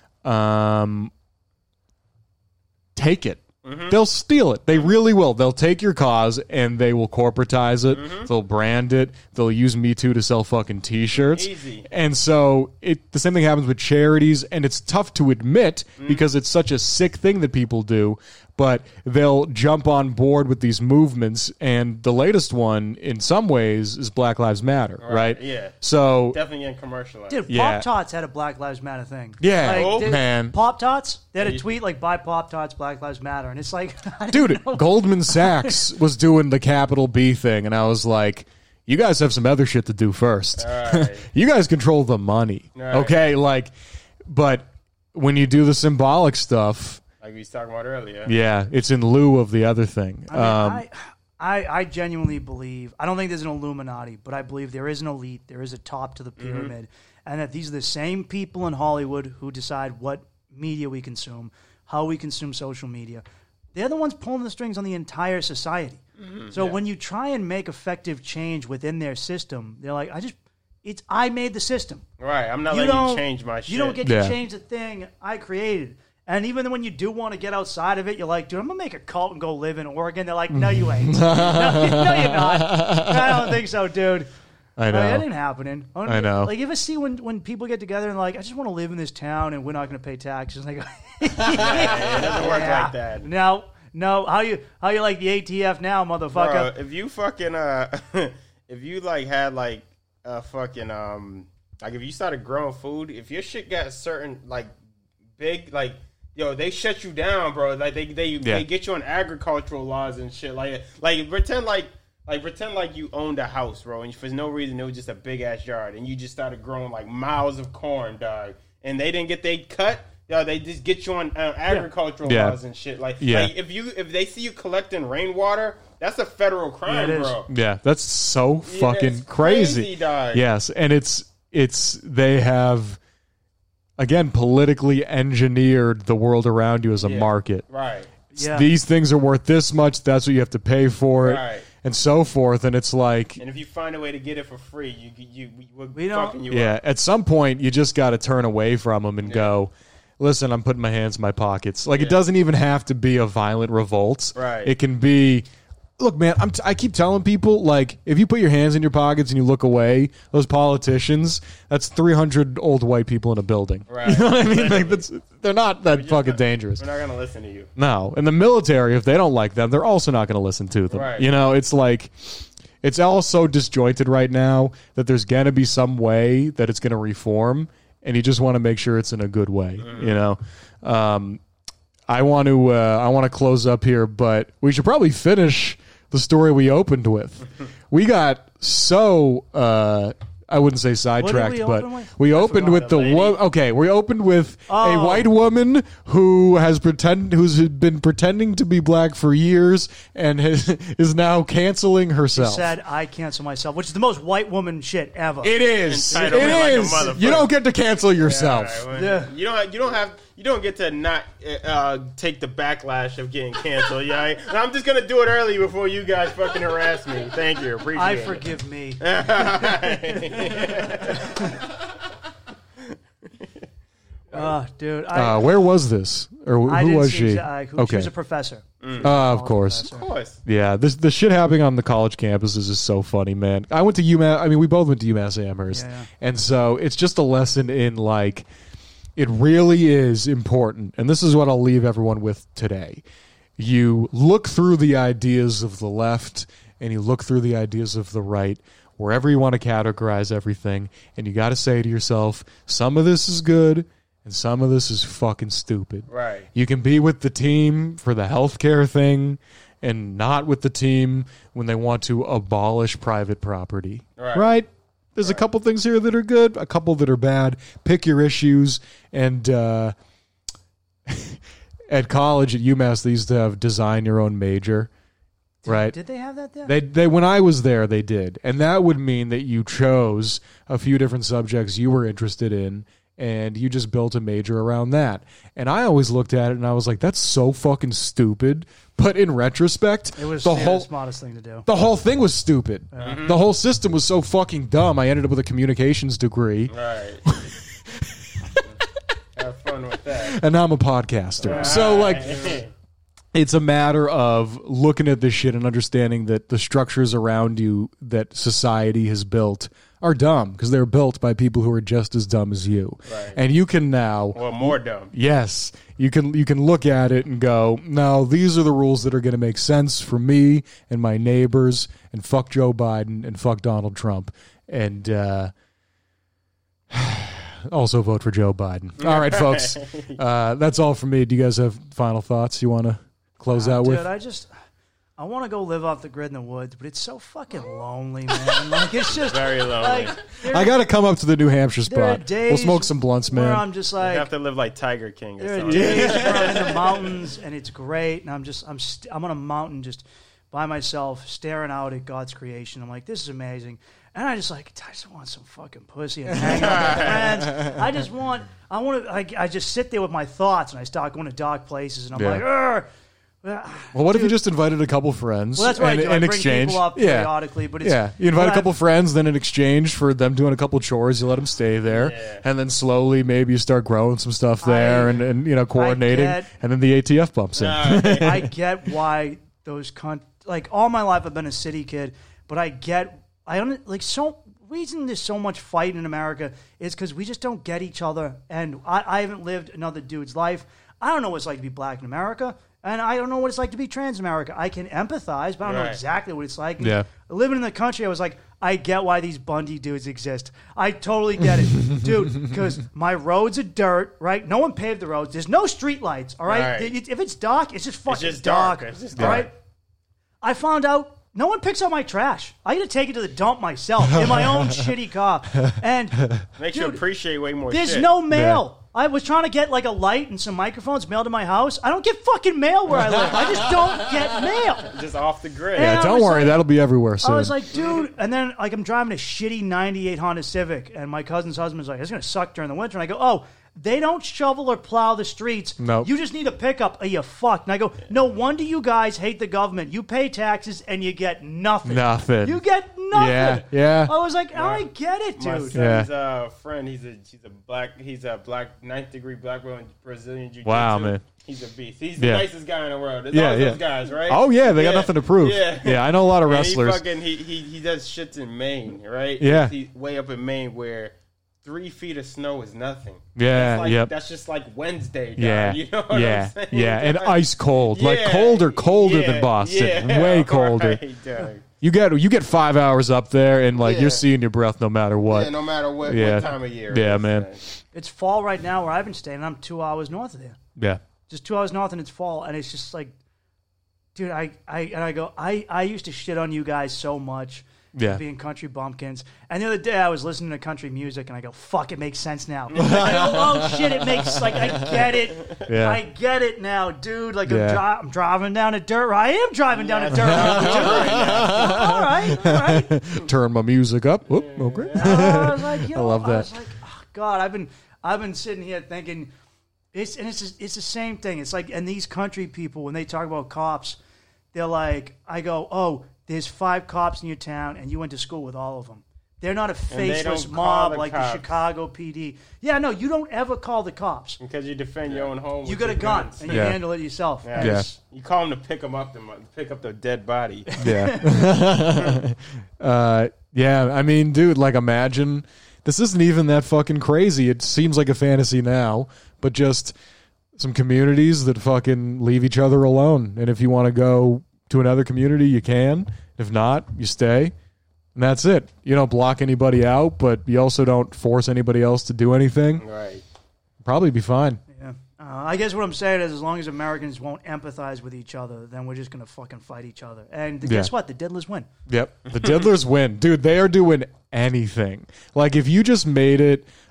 take it. They'll steal it. They really will. They'll take your cause and they will corporatize it. They'll brand it. They'll use Me Too to sell fucking T-shirts. Easy. And so the same thing happens with charities, and it's tough to admit because it's such a sick thing that people do, but they'll jump on board with these movements, and the latest one, in some ways, is Black Lives Matter, right? Yeah. So Definitely getting commercialized. Dude, Yeah. Pop-Tarts had a Black Lives Matter thing. Yeah, Like, man. Pop-Tarts, they had a tweet like, buy Pop-Tarts, Black Lives Matter. And it's like, I didn't dude, know. Goldman Sachs was doing the capital B thing, and I was like, you guys have some other shit to do first. Right. You guys control the money, Right. okay? Like, but when you do the symbolic stuff, Like we was talking about earlier. yeah, it's in lieu of the other thing. I mean, I genuinely believe, I don't think there's an Illuminati, but I believe there is an elite, there is a top to the pyramid, and that these are the same people in Hollywood who decide what media we consume, how we consume social media. They're the ones pulling the strings on the entire society. So when you try and make effective change within their system, they're like, I made the system. Right. I'm not letting you change my shit. You don't get Yeah. to change the thing I created. And even when you do want to get outside of it, you're like, dude, I'm going to make a cult and go live in Oregon. They're like, no, you ain't. no, you're not. I don't think so, dude. I know. Like, that ain't happening. I know. Like, you ever see when people get together and like, I just want to live in this town and we're not going to pay taxes? Like, Yeah, it doesn't work yeah. like that. No. How you like the ATF now, motherfucker? Bro, if you fucking if you like had like a fucking like if you started growing food, if your shit got certain like big like yo, they shut you down, bro. Like they get you on agricultural laws and shit. Like pretend like you owned a house, bro, and for no reason it was just a big ass yard, and you just started growing like miles of corn, dog, and they didn't get they cut. Yo, they just get you on agricultural laws and shit. Like if they see you collecting rainwater, that's a federal crime, bro. Yeah, that's so fucking it's crazy. crazy, dog. Yes, and it's they have again politically engineered the world around you as a market. Right. Yeah. These things are worth this much. That's what you have to pay for it, Right. and so forth. And it's like, And if you find a way to get it for free, we're We don't- fucking you yeah, up. at some point you just got to turn away from them and go, listen, I'm putting my hands in my pockets. Like, it doesn't even have to be a violent revolt. Right. It can be, look, man, I keep telling people, like, if you put your hands in your pockets and you look away, those politicians, that's 300 old white people in a building. Right. You know what I mean? Like, they're not that fucking dangerous. We're not gonna listen to you. No. And the military, if they don't like them, they're also not going to listen to them. Right. You know, it's like, it's all so disjointed right now that there's going to be some way that it's going to reform, and you just want to make sure it's in a good way, you know? I want to close up here, but we should probably finish the story we opened with. We got so I wouldn't say sidetracked, we but open with? we opened with we opened with a white woman who's been pretending to be black for years and is now canceling herself. Said I cancel myself, which is the most white woman shit ever. It is. It Entitlement like a is. motherfucker. You don't get to cancel yourself. All right, Yeah. You don't get to not take the backlash of getting canceled. Yeah, and I'm just gonna do it early before you guys fucking harass me. Thank you, appreciate I it. forgive me. Dude, Where was this? Or I who didn't was see she? exactly who- Okay. She was a professor. Of course. Professor. Of course. Yeah, the shit happening on the college campuses is so funny, man. I went to UMass. I mean, we both went to UMass Amherst, Yeah. and so it's just a lesson in like it really is important. And this is what I'll leave everyone with today. You look through the ideas of the left, and you look through the ideas of the right, wherever you want to categorize everything, and you got to say to yourself, some of this is good. And some of this is fucking stupid. Right. You can be with the team for the healthcare thing and not with the team when they want to abolish private property. Right. There's a couple things here that are good, a couple that are bad. Pick your issues. And at college, at UMass, they used to have design your own major. right? Did they have that there? They when I was there, they did, and that would mean that you chose a few different subjects you were interested in, and you just built a major around that. And I always looked at it and I was like, that's so fucking stupid. But in retrospect, It was the the whole smartest thing to do. the whole thing was stupid. The whole system was so fucking dumb. I ended up with a communications degree, Right. Have fun with that. and now I'm a podcaster. So like, it's a matter of looking at this shit and understanding that the structures around you that society has built are dumb because they're built by people who are just as dumb as you. Right. And you can now, Well, more dumb. yes, you can look at it and go, no, these are the rules that are going to make sense for me and my neighbors, and fuck Joe Biden and fuck Donald Trump, and also vote for Joe Biden. All right, folks, that's all from me. Do you guys have final thoughts you want to close out Dude, with? I want to go live off the grid in the woods, but it's so fucking lonely, man. Like, it's just Very lonely. Like, I got to come up to the New Hampshire there are spot. days We'll smoke some blunts, where man. I'm just You like, have to live like Tiger King or there are something. days where I'm in the mountains and it's great, and I'm on a mountain just by myself, staring out at God's creation. I'm like, this is amazing, and I just want some fucking pussy and hang out with friends. I just sit there with my thoughts, and I start going to dark places, and I'm Yeah. like, Urgh. Well, what if you just invited a couple friends? Well, that's what I do. I in bring exchange, people up periodically, but it's, you invite a but couple friends, then in exchange for them doing a couple chores, you let them stay there, Yeah. and then slowly maybe you start growing some stuff there, and coordinating, and then the ATF bumps in. I get why those like all my life I've been a city kid, but reason there's so much fight in America is because we just don't get each other, and I haven't lived another dude's life. I don't know what it's like to be black in America, and I don't know what it's like to be trans in America. I can empathize, but I don't know Right. exactly what it's like. And Yeah. living in the country, I was like, I get why these Bundy dudes exist. I totally get it, dude, because my roads are dirt, right? No one paved the roads. There's no street lights, all right? Right. If it's dark, it's just fucking just dark. dark. It's just all dark. right? I found out no one picks up my trash. I got to take it to the dump myself in my own shitty car. And Makes you dude, appreciate way more there's shit. no mail. I was trying to get like a light and some microphones mailed to my house. I don't get fucking mail where I live. I just don't get mail. Just off the grid. Yeah. Yeah, I don't was worry, like- that'll be everywhere soon. I was like, dude, and then like I'm driving a shitty '98 Honda Civic, and my cousin's husband's like, "It's gonna suck during the winter." And I go, "Oh, they don't shovel or plow the streets. Nope. You just need a pickup. Oh, you fucked." And I go, "No wonder you guys hate the government. You pay taxes and you get nothing. Nothing. You get nothing." Yeah. I was like, I get it, My dude. son's friend, he's a black 9th degree black belt in Brazilian Jiu-Jitsu. Wow, man. He's a beast. He's Yeah. the nicest guy in the world. There's Yeah, always yeah. those guys, right? Oh yeah, they got nothing to prove. Yeah. I know a lot of And wrestlers. He does shits in Maine, right? Yeah. He's way up in Maine where 3 feet of snow is nothing. Yeah, That's like, yep. That's just like Wednesday. Dog, Yeah, you know what yeah, I'm saying? yeah, and dog? ice cold, like Yeah, colder yeah, than Boston, yeah, way colder. right, dog. You get 5 hours up there, and like Yeah. you're seeing your breath no matter what. Yeah, no matter what time of year. Yeah, it is, man. It's fall right now where I've been staying. And I'm 2 hours north of there. Yeah, Just 2 hours north, and it's fall, and it's just like, dude, I used to shit on you guys so much. Yeah. Being country bumpkins. And the other day I was listening to country music and I go, fuck, it makes sense now. I go, oh shit, it makes, like, I get it. Yeah. I get it now, dude. Like, Yeah. I'm driving down a dirt road. I am driving down a dirt road. All right. turn my music up. Oop, okay. I was like, I love I that. was like, oh, God, I've been sitting here thinking, it's the same thing. It's like, and these country people, when they talk about cops, they're like, I go, oh, there's 5 cops in your town, and you went to school with all of them. They're not a they faceless don't call mob the like the cops. Chicago PD. Yeah, no, you don't ever call the cops. Because you defend your own home. You with got a your gun, guns. and you Yeah. handle it yourself. Yeah. Yeah. You call them to pick up the dead body. Yeah. Yeah, I mean, dude, like imagine this isn't even that fucking crazy. It seems like a fantasy now, but just some communities that fucking leave each other alone. And if you want to go to another community, you can. If not, you stay. And that's it. You don't block anybody out, but you also don't force anybody else to do anything. Right. Probably be fine. Yeah. I guess what I'm saying is, as long as Americans won't empathize with each other, then we're just gonna fucking fight each other. And guess Yeah. what? The diddlers win. Yep. The diddlers win. Dude, they are doing anything. Like, if you just made it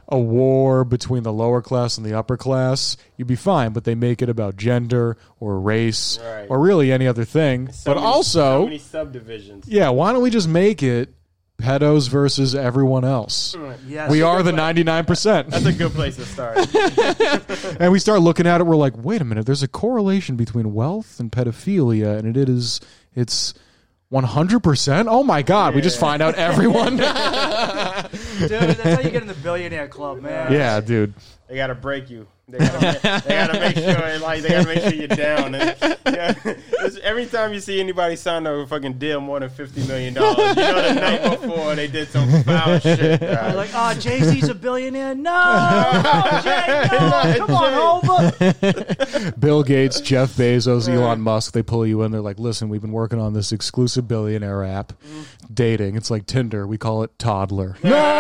a war between the lower class and the upper class, you'd be fine. But they make it about gender or race Right. or really any other thing. So but many- also, so many subdivisions. yeah, why don't we just make it pedos versus everyone else? Yes. We are the 99%. That's a good place to start. And we start looking at it, we're like, wait a minute, there's a correlation between wealth and pedophilia, and it's 100%? Oh my God, we just find out everyone. Dude, that's how you get in the billionaire club, man. Yeah, dude. They gotta break you. They gotta make sure, like, they gotta make sure you're down. And, yeah, every time you see anybody sign a fucking deal more than $50 million, you know the night before they did some foul shit. They're like, oh, Jay-Z's a billionaire. No, Jay, no, come on, over. Bill Gates, Jeff Bezos, Elon Musk, they pull you in. They're like, listen, we've been working on this exclusive billionaire app. Dating. It's like Tinder. We call it Toddler.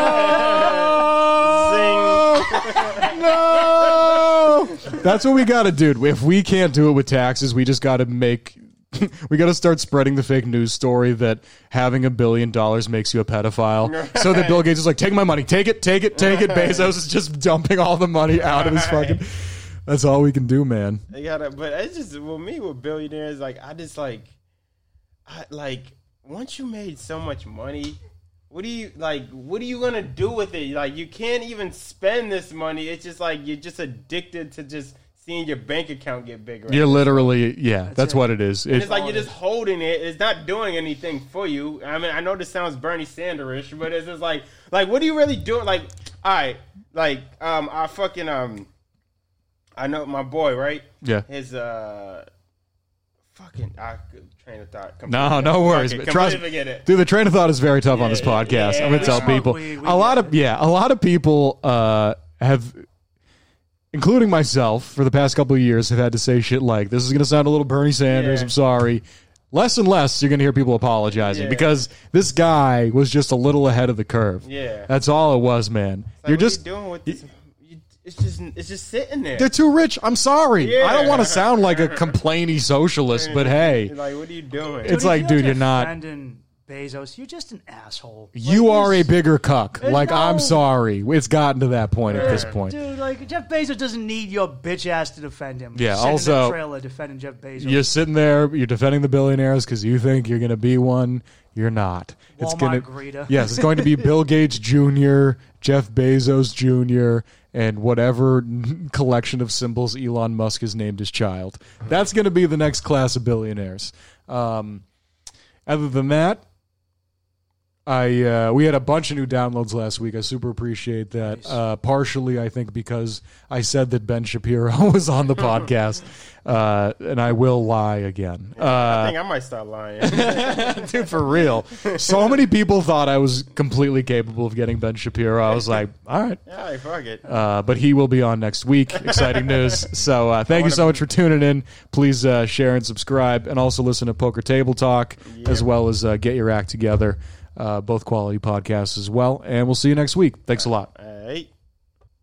No! That's what we got to do. If we can't do it with taxes, we just got to we got to start spreading the fake news story that having $1 billion makes you a pedophile. So that Bill Gates is like, take my money. Take it. Bezos is just dumping all the money out of his fucking... That's all we can do, man. They gotta, but it's just, with me, with billionaires, like, once you made so much money, what are you gonna do with it? Like, you can't even spend this money. It's just like you're just addicted to just seeing your bank account get bigger. You're literally, that's what it is. It's like you're just holding it. It's not doing anything for you. I mean, I know this sounds Bernie Sanders-ish, but it's just like what are you really doing? Like, all right, like, I fucking, I know my boy, right? Yeah. His, fucking train of thought. No worries. Okay, Trust me, forget it. dude. The train of thought is very tough on this podcast. yeah, I'm gonna we tell smoke people. weed, we A lot get of people have, including myself, for the past couple of years, have had to say shit like, "This is gonna sound a little Bernie Sanders." Yeah. I'm sorry. Less and less, you're gonna hear people apologizing because this guy was just a little ahead of the curve. Yeah. That's all it was, man. Like, You're what just. are you doing with this? It's just sitting there. They're too rich. I'm sorry. Yeah. I don't want to sound like a complainy socialist, but hey, Like, what are you doing? It's if like, dude, you're not. defending Bezos, you're just an asshole. You Like, are a this- bigger cuck. Like, no- I'm sorry. It's gotten to that point at this point. Dude, like, Jeff Bezos doesn't need your bitch ass to defend him. Yeah, Sitting in also- a trailer defending Jeff Bezos. You're sitting there, you're defending the billionaires because you think you're going to be one. You're not. Walmart greeter. Yes, it's going to be Bill Gates Jr., Jeff Bezos Jr., and whatever collection of symbols Elon Musk has named his child. That's going to be the next class of billionaires. Other than that, we had a bunch of new downloads last week. I super appreciate that. Nice. Partially, I think, because I said that Ben Shapiro was on the podcast, and I will lie again. I think I might start lying. Dude, for real. So many people thought I was completely capable of getting Ben Shapiro. I was like, all right. Yeah, fuck it. But he will be on next week. Exciting news. So thank you so much for tuning in. Please share and subscribe, and also listen to Poker Table Talk, as well as Get Your Act Together. Both quality podcasts as well. And we'll see you next week. Thanks a lot. All right.